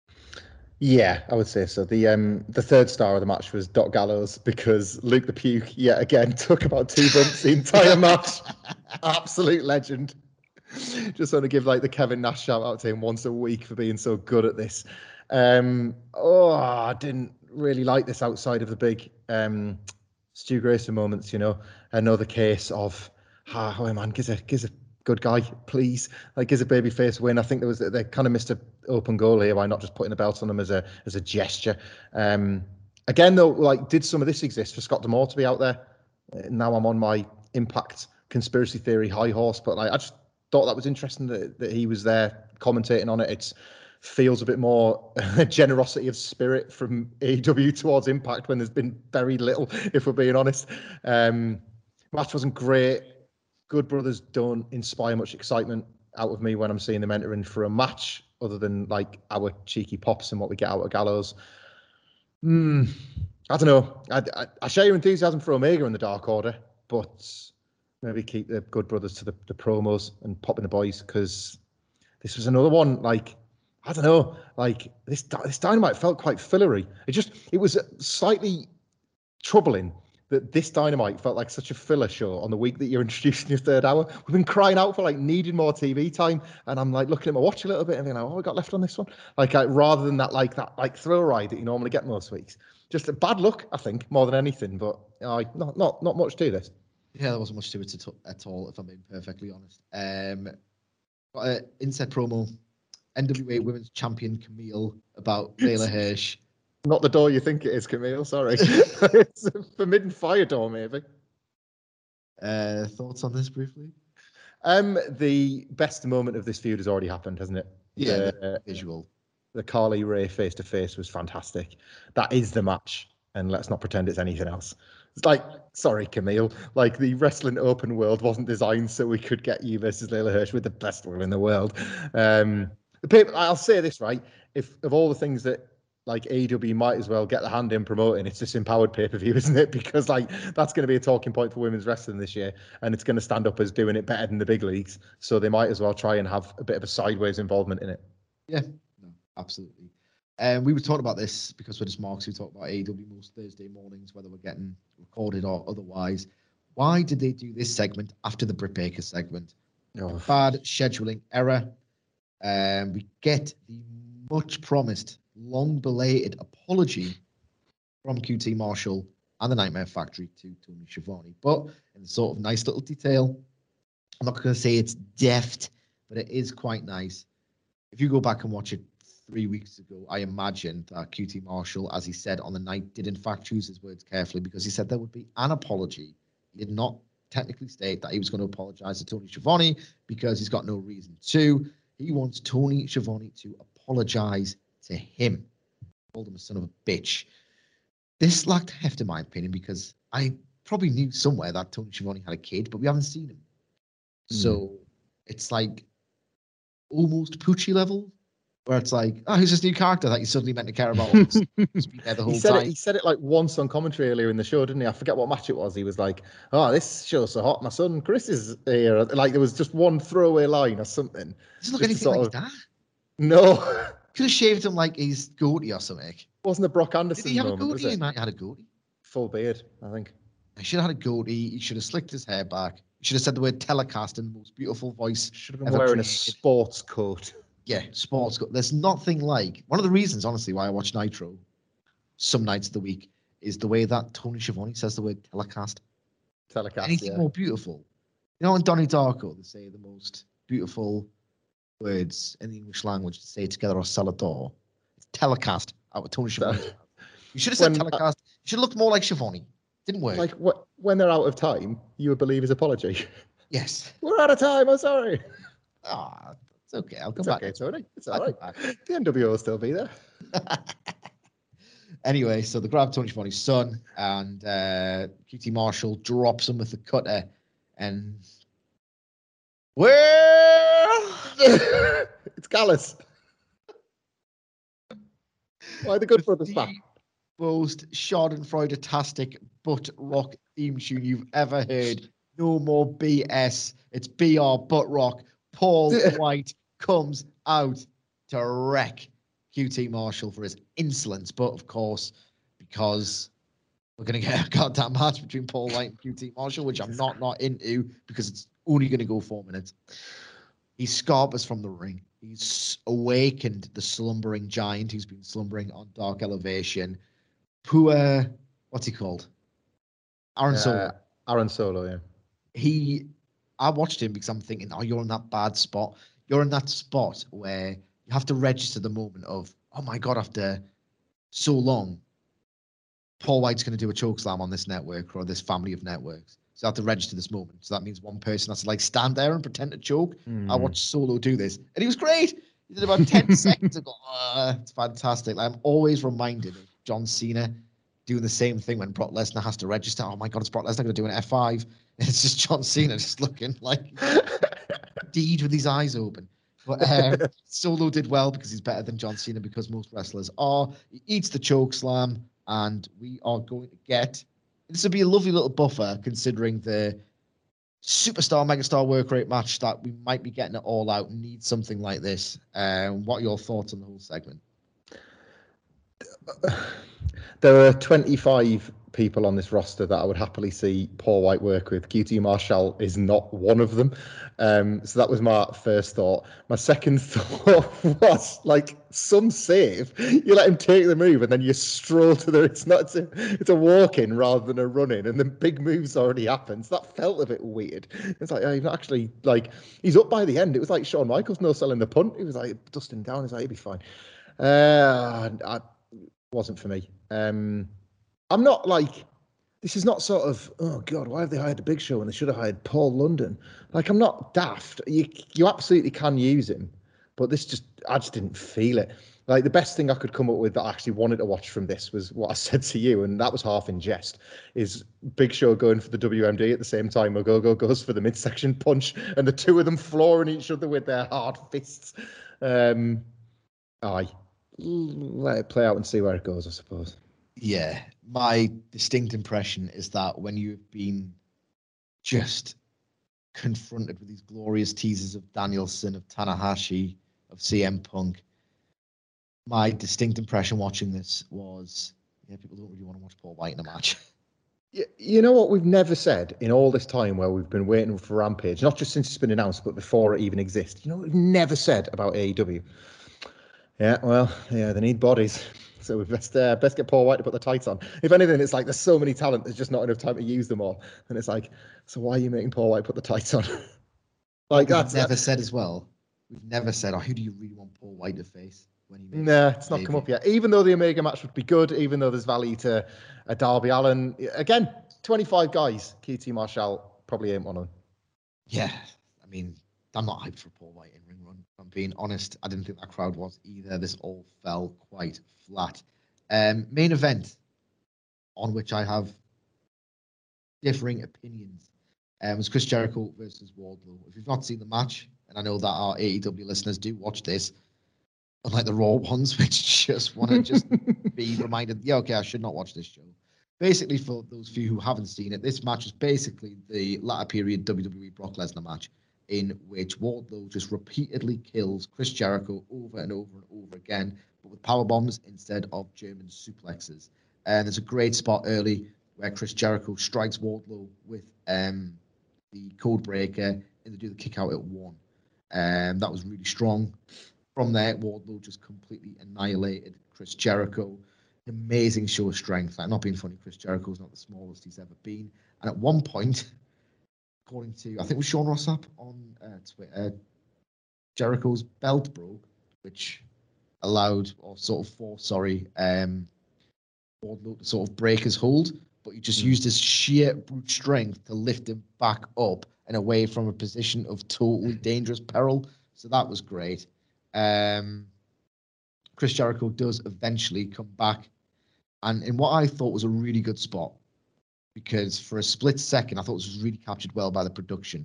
F: Yeah, I would say so. The um the third star of the match was Doc Gallows, because Luke the Puke yet again took about two bumps the entire match. Absolute legend. Just want to give like the Kevin Nash shout out to him once a week for being so good at this. Um, oh, I didn't really like this outside of the big um, Stu Grayson moments. You know, another case of, ah, oh man, gives a gives a good guy, please, like gives a babyface win. I think there was they kind of missed an open goal here by not just putting the belt on him as a as a gesture. Um, again, though, like, did some of this exist for Scott D'Amore to be out there? Uh, now I'm on my Impact conspiracy theory high horse, but like I just thought that was interesting that, that he was there commentating on it. It feels a bit more generosity of spirit from A E W towards Impact when there's been very little, if we're being honest. Um, match wasn't great. Good Brothers don't inspire much excitement out of me when I'm seeing them entering for a match, other than like our cheeky pops and what we get out of Gallows. Hmm. I don't know. I, I, I share your enthusiasm for Omega and the Dark Order, but maybe keep the Good Brothers to the, the promos and pop in the boys, because this was another one, like, I don't know, like, this this Dynamite felt quite fillery. It just, it was slightly troubling that this Dynamite felt like such a filler show on the week that you're introducing your third hour. We've been crying out for, like, needing more T V time, and I'm, like, looking at my watch a little bit and being like, oh, we got left on this one? Like, I, rather than that, like, that, like, thrill ride that you normally get most weeks. Just a bad look, I think, more than anything, but uh, not, not, not much to this.
E: Yeah, there wasn't much to it at, at all, if I'm being perfectly honest. Um, got an inset promo, N W A Women's Champion Camille about Layla Hirsch.
F: Not the door you think it is, Camille, sorry. It's a forbidden fire door, maybe.
E: Uh, thoughts on this briefly?
F: Um, the best moment of this feud has already happened, hasn't it?
E: Yeah,
F: the,
E: the uh, visual.
F: The Carly Rae face-to-face was fantastic. That is the match, and let's not pretend it's anything else. It's like, sorry, Camille, like the wrestling open world wasn't designed so we could get you versus Layla Hirsch with the best will in the world. Um, the paper, I'll say this, right? If of all the things that like A E W might as well get the hand in promoting, it's this Empowered pay-per-view, isn't it? Because like that's going to be a talking point for women's wrestling this year, and it's going to stand up as doing it better than the big leagues. So they might as well try and have a bit of a sideways involvement in it.
E: Yeah, no, absolutely. And we were talking about this because we're just marks who talk about A E W most Thursday mornings, whether we're getting recorded or otherwise. Why did they do this segment after the Britt Baker segment?
F: Oh.
E: Bad scheduling error. Um, we get the much promised, long belated apology from Q T Marshall and the Nightmare Factory to Tony Schiavone, but in a sort of nice little detail. I'm not going to say it's deft, but it is quite nice. If you go back and watch it three weeks ago, I imagine that Q T Marshall, as he said on the night, did in fact choose his words carefully because he said there would be an apology. He did not technically state that he was going to apologize to Tony Schiavone because he's got no reason to. He wants Tony Schiavone to apologize to him. Called him a son of a bitch. This lacked heft, in my opinion, because I probably knew somewhere that Tony Schiavone had a kid, but we haven't seen him. Mm. So it's like almost Poochie level, where it's like, oh, who's this new character that you suddenly meant to care about? Just be there the whole
F: he said
E: time.
F: It, he said it like once on commentary earlier in the show, didn't he? I forget what match it was. He was like, oh, this show's so hot. My son Chris is here. Like there was just one throwaway line or something.
E: Doesn't look anything like of, that.
F: No.
E: Could have shaved him like he's goatee or something.
F: Wasn't the Brock Anderson
E: Did he have
F: moment,
E: a goatee?
F: was it?
E: He might have had a goatee.
F: Full beard, I think.
E: He should have had a goatee. He should have slicked his hair back. He should have said the word telecast in the most beautiful voice.
F: Should have been wearing created. a sports coat.
E: Yeah, sports coat. There's nothing like... One of the reasons, honestly, why I watch Nitro some nights of the week is the way that Tony Schiavone says the word telecast.
F: Telecast,
E: Anything
F: yeah.
E: more beautiful. You know, in Donnie Darko, they say the most beautiful words in the English language to say together or sell a door. It's telecast out of Tony Schiavone. You should have said when, telecast. Uh, you should have looked more like Schiavone. Didn't work.
F: Like what, when they're out of time, you would believe his apology.
E: Yes.
F: We're out of time. I'm sorry.
E: Ah, oh, it's okay. I'll come
F: it's
E: back.
F: Okay, Tony. It's all I'll right. The N W O will still be there.
E: Anyway, so they grab Tony Schiavone's son, and uh, Q T Marshall drops him with the cutter, and well,
F: it's Gallus. Why the good brothers back?
E: Most Schadenfreude-tastic butt rock theme tune you've ever heard. No more B S. It's B R butt rock. Paul White comes out to wreck Q T Marshall for his insolence, but of course, because we're going to get a goddamn match between Paul White and Q T Marshall, which I'm not not into because it's only going to go four minutes. He scarpers from the ring. He's awakened the slumbering giant who's been slumbering on Dark Elevation. Poor, what's he called? Aaron uh, Solo.
F: Aaron Solo, yeah.
E: He, I watched him because I'm thinking, oh, you're in that bad spot. You're in that spot where you have to register the moment of, oh my God, after so long, Paul White's going to do a chokeslam on this network or this family of networks. So I have to register this moment. So that means one person has to like stand there and pretend to choke. Mm. I watched Solo do this, and he was great. He did about ten seconds ago. Uh, it's fantastic. Like, I'm always reminded of John Cena doing the same thing when Brock Lesnar has to register. Oh my God, is Brock Lesnar going to do an F five? And it's just John Cena just looking like deed with his eyes open. But um, Solo did well because he's better than John Cena because most wrestlers are. He eats the choke slam, and we are going to get. This would be a lovely little buffer considering the superstar, megastar work rate match that we might be getting it all out. Need something like this. Um, what are your thoughts on the whole segment?
F: There are twenty-five people on this roster that I would happily see Paul White work with. Q T Marshall is not one of them. Um, so that was my first thought. My second thought was like some save. You let him take the move and then you stroll to the, it's not, it's a, it's a walk in rather than a run in. And the big move's already happened. So that felt a bit weird. It's like, oh, he's not actually like, he's up by the end. It was like Shawn Michaels no selling the punt. He was like dusting down. He's like, he'll be fine. Uh, I, wasn't for me. Um, I'm not like, this is not sort of, oh God, why have they hired the Big Show when they should have hired Paul London? Like, I'm not daft. You you absolutely can use him, but this just, I just didn't feel it. Like, the best thing I could come up with that I actually wanted to watch from this was what I said to you, and that was half in jest, is Big Show going for the W M D at the same time Ogogo goes for the midsection punch, and the two of them flooring each other with their hard fists. Um, aye. Let it play out and see where it goes, I suppose.
E: Yeah, my distinct impression is that when you've been just confronted with these glorious teasers of Danielson, of Tanahashi, of C M Punk, my distinct impression watching this was, yeah, people don't really want to watch Paul White in a match.
F: You, you know what we've never said in all this time where we've been waiting for Rampage, not just since it's been announced, but before it even exists. You know what we've never said about A E W? Yeah, well, yeah, they need bodies. So we best uh, best get Paul White to put the tights on. If anything, it's like there's so many talent, there's just not enough time to use them all. And it's like, so why are you making Paul White put the tights on? Like
E: we've
F: that's
E: never
F: that.
E: said as well. We've never said, oh, who do you really want Paul White to face when he makes
F: Nah, it's not
E: debut?
F: come up yet. Even though the Omega match would be good, even though there's value to a Darby Allin. Again, twenty-five guys. Q T Marshall probably ain't one of them.
E: Yeah, I mean, I'm not hyped for Paul White in Ring Run. If I'm being honest, I didn't think that crowd was either. This all fell quite flat. Um, main event on which I have differing opinions um, was Chris Jericho versus Wardlow. If you've not seen the match, and I know that our A E W listeners do watch this, unlike the Raw ones, which just want to just be reminded, yeah, okay, I should not watch this show. Basically, for those few who haven't seen it, this match is basically the latter period W W E Brock Lesnar match in which Wardlow just repeatedly kills Chris Jericho over and over and over again, but with power bombs instead of German suplexes. And there's a great spot early where Chris Jericho strikes Wardlow with um, the code breaker, and they do the kick out at one. Um, that was really strong. From there, Wardlow just completely annihilated Chris Jericho. Amazing show of strength. Like, not being funny, Chris Jericho's not the smallest he's ever been. And at one point, according to, I think it was Sean Rossap on uh, Twitter, Jericho's belt broke, which allowed, or sort of forced, sorry, um, Wardlow to sort of break his hold, but he just mm. used his sheer brute strength to lift him back up and away from a position of totally dangerous peril. So that was great. Um, Chris Jericho does eventually come back, and in what I thought was a really good spot, because for a split second, I thought this was really captured well by the production.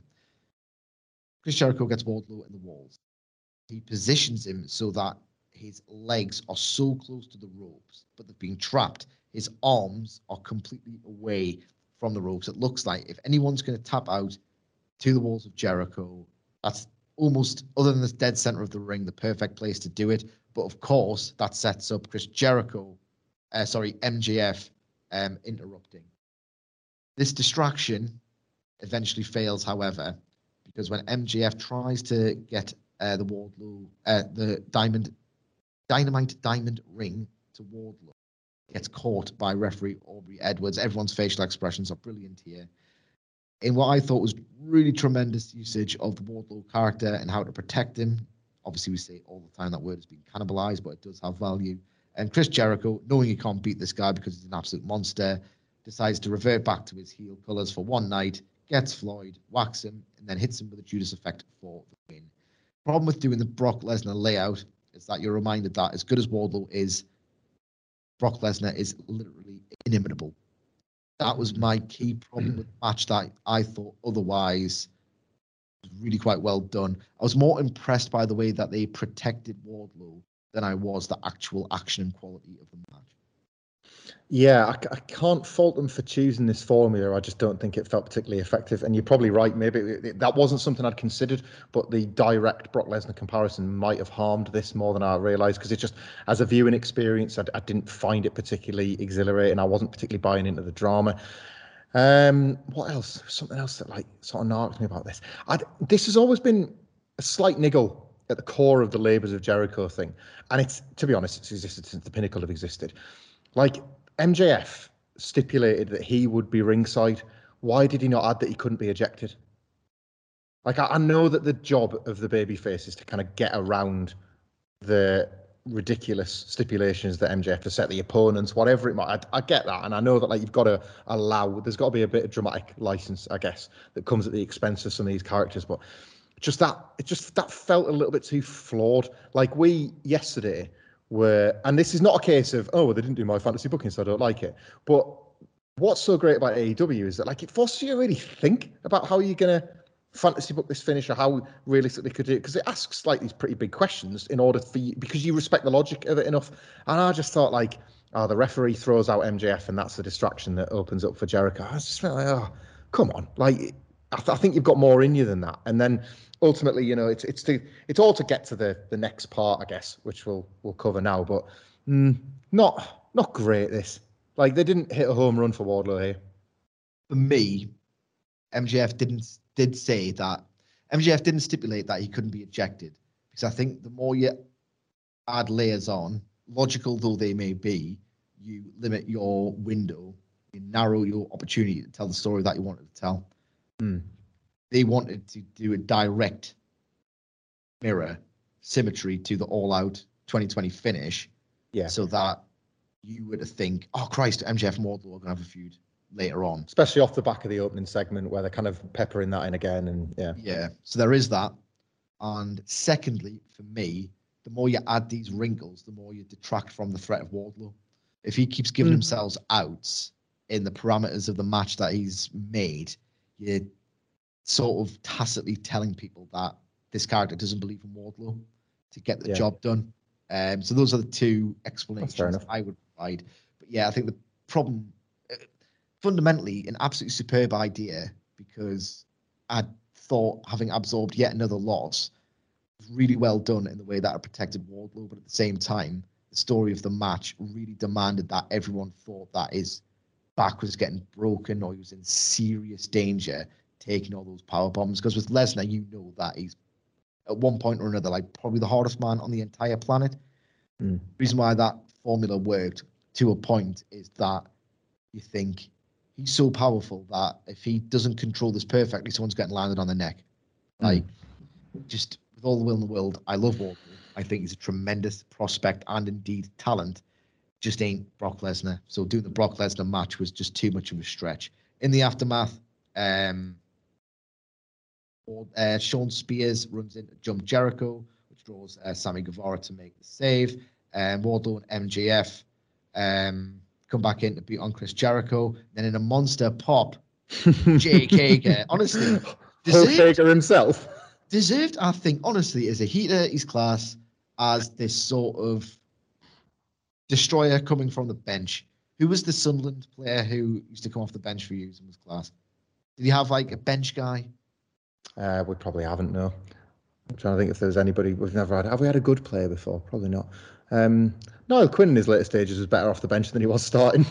E: Chris Jericho gets Wardlow in the walls. He positions him so that his legs are so close to the ropes, but they're being trapped. His arms are completely away from the ropes. It looks like if anyone's going to tap out to the walls of Jericho, that's almost, other than the dead center of the ring, the perfect place to do it. But of course, that sets up Chris Jericho, uh, sorry, M J F um, interrupting. This distraction eventually fails, however, because when M J F tries to get uh, the Wardlow, uh, the diamond, dynamite diamond ring to Wardlow, gets caught by referee Aubrey Edwards. Everyone's facial expressions are brilliant here. In what I thought was really tremendous usage of the Wardlow character and how to protect him. Obviously, we say all the time that word has been cannibalized, but it does have value. And Chris Jericho, knowing he can't beat this guy because he's an absolute monster, decides to revert back to his heel colors for one night, gets Floyd, whacks him, and then hits him with a Judas effect for the win. Problem with doing the Brock Lesnar layout is that you're reminded that as good as Wardlow is, Brock Lesnar is literally inimitable. That was my key problem with the match that I thought otherwise was really quite well done. I was more impressed by the way that they protected Wardlow than I was the actual action and quality of the match.
F: Yeah, I, I can't fault them for choosing this formula. I just don't think it felt particularly effective. And you're probably right. Maybe it, it, that wasn't something I'd considered, but the direct Brock Lesnar comparison might have harmed this more than I realised, because it just, as a viewing experience, I, I didn't find it particularly exhilarating. I wasn't particularly buying into the drama. Um, what else? Something else that like sort of narked me about this. I'd, this has always been a slight niggle at the core of the Labours of Jericho thing. And it's, to be honest, it's existed since the Pinnacle have existed. Like, M J F stipulated that he would be ringside. Why did he not add that he couldn't be ejected? Like, I, I know that the job of the babyface is to kind of get around the ridiculous stipulations that M J F has set the opponents, whatever it might. I, I get that, and I know that like you've got to allow. There's got to be a bit of dramatic license, I guess, that comes at the expense of some of these characters. But just that, it just that felt a little bit too flawed. Like we yesterday. Where, and this is not a case of, oh, well, they didn't do my fantasy booking, so I don't like it. But what's so great about A E W is that like it forces you to really think about how you're going to fantasy book this finish, or how realistically could do it, because it asks like these pretty big questions in order for you, because you respect the logic of it enough. And I just thought like, oh, the referee throws out M J F and that's the distraction that opens up for Jericho. I was just like, oh, come on. Like, I, th- I think you've got more in you than that. And then ultimately, you know, it's it's to it's all to get to the the next part, I guess, which we'll we'll cover now. But mm, not not great. This like they didn't hit a home run for Wardlow here.
E: For me, M J F didn't did say that M J F didn't stipulate that he couldn't be ejected, because I think the more you add layers on, logical though they may be, you limit your window, you narrow your opportunity to tell the story that you wanted to tell.
F: Mm.
E: They wanted to do a direct mirror symmetry to the All Out twenty twenty finish,
F: yeah,
E: so that you were to think, oh Christ, M J F and Wardlow are going to have a feud later on.
F: Especially off the back of the opening segment where they're kind of peppering that in again. And yeah.
E: Yeah. So there is that. And secondly, for me, the more you add these wrinkles, the more you detract from the threat of Wardlow. If he keeps giving mm. himself outs in the parameters of the match that he's made, you're sort of tacitly telling people that this character doesn't believe in Wardlow to get the yeah. job done. Um, so those are the two explanations I would provide. But yeah, I think the problem, uh, fundamentally, an absolutely superb idea, because I thought, having absorbed yet another loss, was really well done in the way that it protected Wardlow, but at the same time, the story of the match really demanded that everyone thought that his back was getting broken or he was in serious danger taking all those power bombs. Because with Lesnar, you know that he's at one point or another like probably the hardest man on the entire planet.
F: Mm.
E: The reason why that formula worked to a point is that you think he's so powerful that if he doesn't control this perfectly, someone's getting landed on the neck. Mm. Like, just with all the will in the world, I love Wardlow. I think he's a tremendous prospect and indeed talent. Just ain't Brock Lesnar. So doing the Brock Lesnar match was just too much of a stretch. In the aftermath, um, uh, Sean Spears runs in to jump Jericho, which draws uh, Sammy Guevara to make the save. Um, Wardlow and M J F um, come back in to beat on Chris Jericho. Then in a monster pop, Jake Hager, honestly,
F: Hulk Hager himself.
E: Deserved, I think, honestly, as a heater, he's class, as this sort of destroyer coming from the bench. Who was the Sunderland player who used to come off the bench for you and was class? Did he have like a bench guy?
F: Uh, we probably haven't, no. I'm trying to think if there's anybody we've never had. Have we had a good player before? Probably not. Um, Niall Quinn in his later stages was better off the bench than he was starting.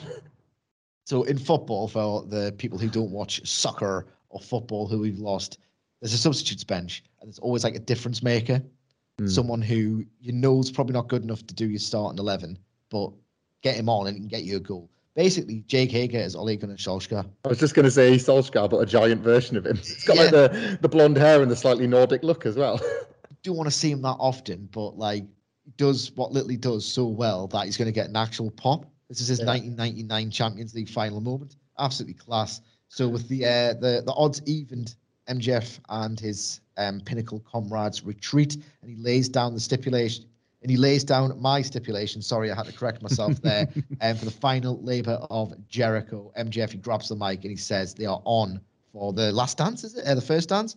E: So in football, for the people who don't watch soccer or football who we've lost, there's a substitutes bench, and there's always like a difference maker. Mm. Someone who you know is probably not good enough to do your starting eleven, but get him on and he can get you a goal. Basically, Jake Hager is Ole Gunnar Solskjaer.
F: I was just going to say Solskjaer, but a giant version of him. He's got yeah. like the, the blonde hair and the slightly Nordic look as well.
E: I don't want to see him that often, but like he does what little he does so well that he's going to get an actual pop. This is his yeah. nineteen ninety-nine Champions League final moment. Absolutely class. So with the uh, the the odds evened, M J F and his um, Pinnacle comrades retreat, and he lays down the stipulation. And he lays down my stipulation. Sorry, I had to correct myself there. And um, for the final labor of Jericho, M J F, he grabs the mic and he says they are on for the last dance. Is it uh, the first dance?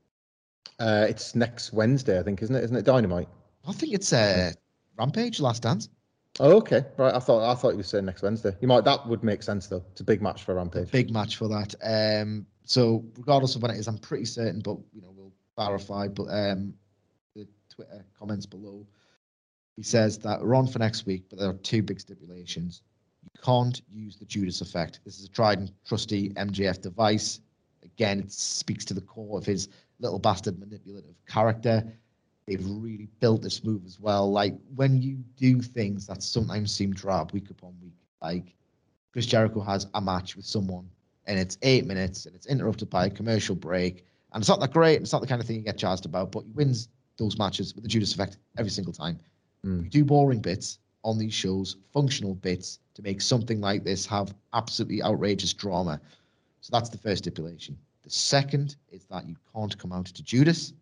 F: Uh, it's next Wednesday, I think, isn't it? Isn't it Dynamite?
E: I think it's uh, Rampage, Last Dance.
F: Oh, okay, right. I thought I thought you were saying next Wednesday. You might. That would make sense though. It's a big match for Rampage.
E: Big match for that. Um, so regardless of when it is, I'm pretty certain, but you know we'll clarify. But um, the Twitter comments below. He says that we're on for next week, but there are two big stipulations. You can't use the Judas effect. This is a tried and trusty M J F device. Again, it speaks to the core of his little bastard manipulative character. They've really built this move as well. Like, when you do things that sometimes seem drab week upon week, like Chris Jericho has a match with someone, and it's eight minutes, and it's interrupted by a commercial break, and it's not that great, and it's not the kind of thing you get jazzed about, but he wins those matches with the Judas effect every single time.
F: Mm.
E: We do boring bits on these shows, functional bits, to make something like this have absolutely outrageous drama. So that's the first stipulation. The second is that you can't come out to Judas.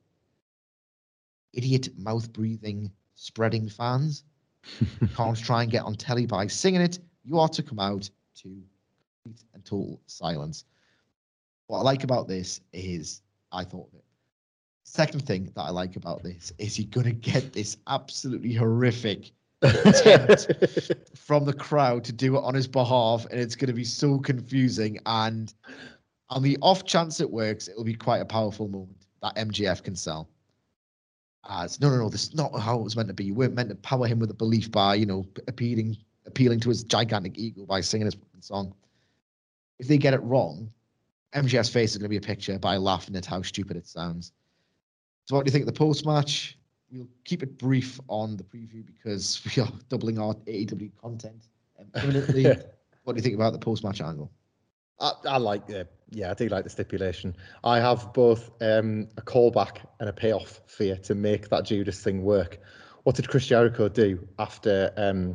E: Idiot, mouth-breathing, spreading fans. You can't try and get on telly by singing it. You are to come out to complete and total silence. What I like about this is, I thought of it. Second thing that I like about this is you're going to get this absolutely horrific attempt from the crowd to do it on his behalf, and it's going to be so confusing. And On the off chance it works, it'll be quite a powerful moment that M J F can sell. As no, no, no, this is not how it was meant to be. You weren't meant to power him with a belief by, you know, appealing, appealing to his gigantic ego by singing his song. If they get it wrong, M J F's face is going to be a picture by laughing at how stupid it sounds. So what do you think of the post-match? We'll keep it brief on the preview because we are doubling our A E W content imminently. What do you think about the post-match angle?
F: I, I like the, yeah, I do like the stipulation. I have both um, a callback and a payoff for you to make that Judas thing work. What did Chris Jericho do after um,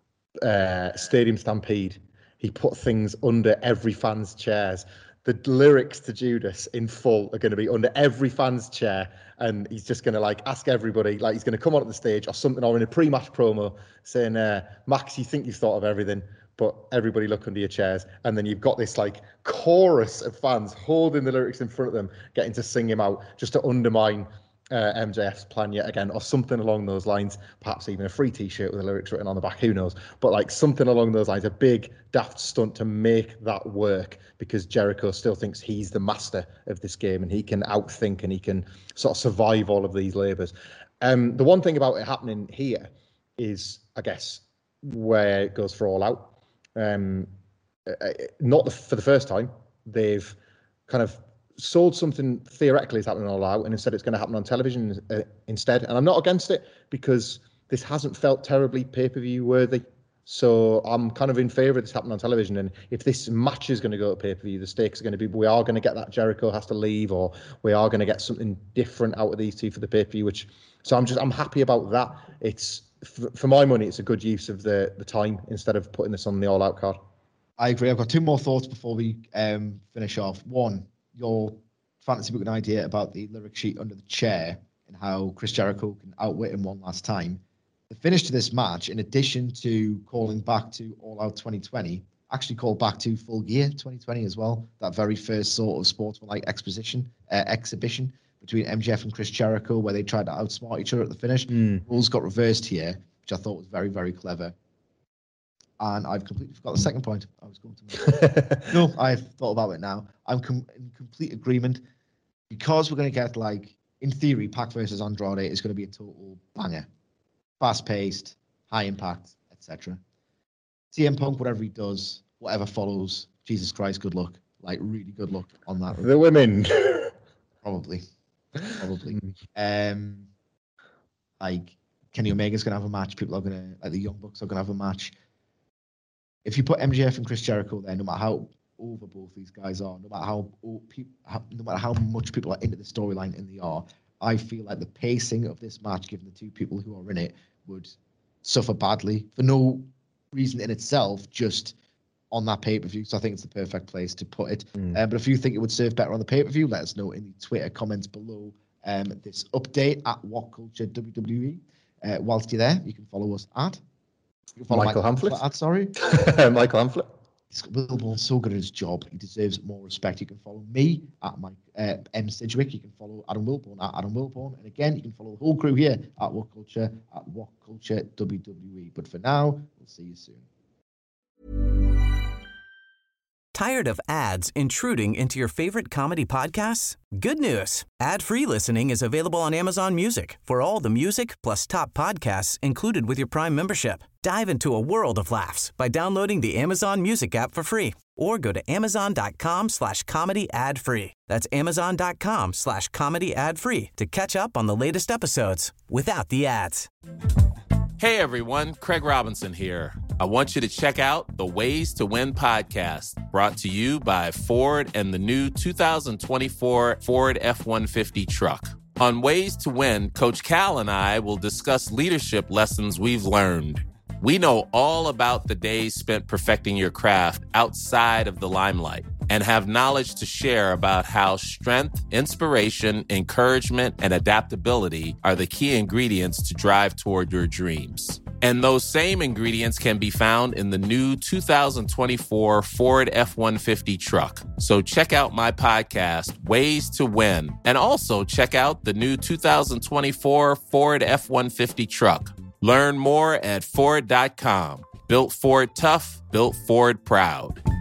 F: uh, Stadium Stampede? He put things under every fan's chairs. The lyrics to Judas in full are going to be under every fan's chair, and he's just going to like ask everybody, like he's going to come on at the stage or something, or in a pre-match promo saying, uh, Max, you think you've thought of everything, but everybody look under your chairs. And then you've got this like chorus of fans holding the lyrics in front of them, getting to sing him out just to undermine uh, M J F's plan yet again, or something along those lines. Perhaps even a free t-shirt with the lyrics written on the back, who knows? But like something along those lines, a big daft stunt to make that work, because Jericho still thinks he's the master of this game and he can outthink and he can sort of survive all of these labours. Um, the one thing about it happening here is, I guess, where it goes for All Out. Um, not the, for the first time, they've kind of sold something theoretically is happening All Out, and instead it's going to happen on television uh, instead. And I'm not against it because this hasn't felt terribly pay-per-view worthy. So I'm kind of in favour of this happening on television. And if this match is going to go to pay-per-view, the stakes are going to be, we are going to get that Jericho has to leave, or we are going to get something different out of these two for the pay-per-view. Which, so I'm just I'm happy about that. It's for, for my money, it's a good use of the the time instead of putting this on the All Out card.
E: I agree. I've got two more thoughts before we um, finish off. One, your fantasy booking idea about the lyric sheet under the chair and how Chris Jericho can outwit him one last time. The finish to this match, in addition to calling back to All Out twenty twenty, actually called back to Full Gear twenty twenty as well. That very first sort of sportsmanlike exposition, uh, exhibition between M J F and Chris Jericho, where they tried to outsmart each other at the finish. Mm. Rules got reversed here, which I thought was very, very clever. And I've completely forgot the second point I was going to make. No, I've thought about it now. I'm com- in complete agreement, because we're going to get, like, in theory, Pac versus Andrade is going to be a total banger. Fast-paced, high impact, et cetera. C M Punk, whatever he does, whatever follows, Jesus Christ, good luck. Like, really good luck on that.
F: The women.
E: Probably. Probably. um, like, Kenny Omega's going to have a match. People are going to, like, the Young Bucks are going to have a match. If you put M J F and Chris Jericho there, no matter how over both these guys are, no matter how, how no matter how much people are into the storyline and they are, I feel like the pacing of this match, given the two people who are in it, would suffer badly for no reason in itself, just on that pay-per-view. So I think it's the perfect place to put it. Mm. Um, but if you think it would serve better on the pay-per-view, let us know in the Twitter comments below um, this update at What Culture W W E. Uh, whilst you're there, you can follow us at
F: Michael, Michael Hamflett.
E: At, sorry,
F: Michael Hamflett.
E: Wilborn's so good at his job. He deserves more respect. You can follow me at Mike uh, M Sidgwick. You can follow Adam Wilborn at Adam Wilborn. And again, you can follow the whole crew here at What Culture at What Culture W W E. But for now, we'll see you soon.
A: Tired of ads intruding into your favorite comedy podcasts? Good news. Ad-free listening is available on Amazon Music for all the music plus top podcasts included with your Prime membership. Dive into a world of laughs by downloading the Amazon Music app for free or go to amazon.com slash comedy ad free. That's amazon.com slash comedy ad free to catch up on the latest episodes without the ads.
M: Hey everyone, Craig Robinson here. I want you to check out the Ways to Win podcast, brought to you by Ford and the new two thousand twenty-four Ford F one fifty truck. On Ways to Win, Coach Cal and I will discuss leadership lessons we've learned. We know all about the days spent perfecting your craft outside of the limelight and have knowledge to share about how strength, inspiration, encouragement, and adaptability are the key ingredients to drive toward your dreams. And those same ingredients can be found in the new two thousand twenty-four Ford F one fifty truck. So check out my podcast, Ways to Win, and also check out the new two thousand twenty-four Ford F one fifty truck. Learn more at Ford dot com. Built Ford tough, built Ford proud.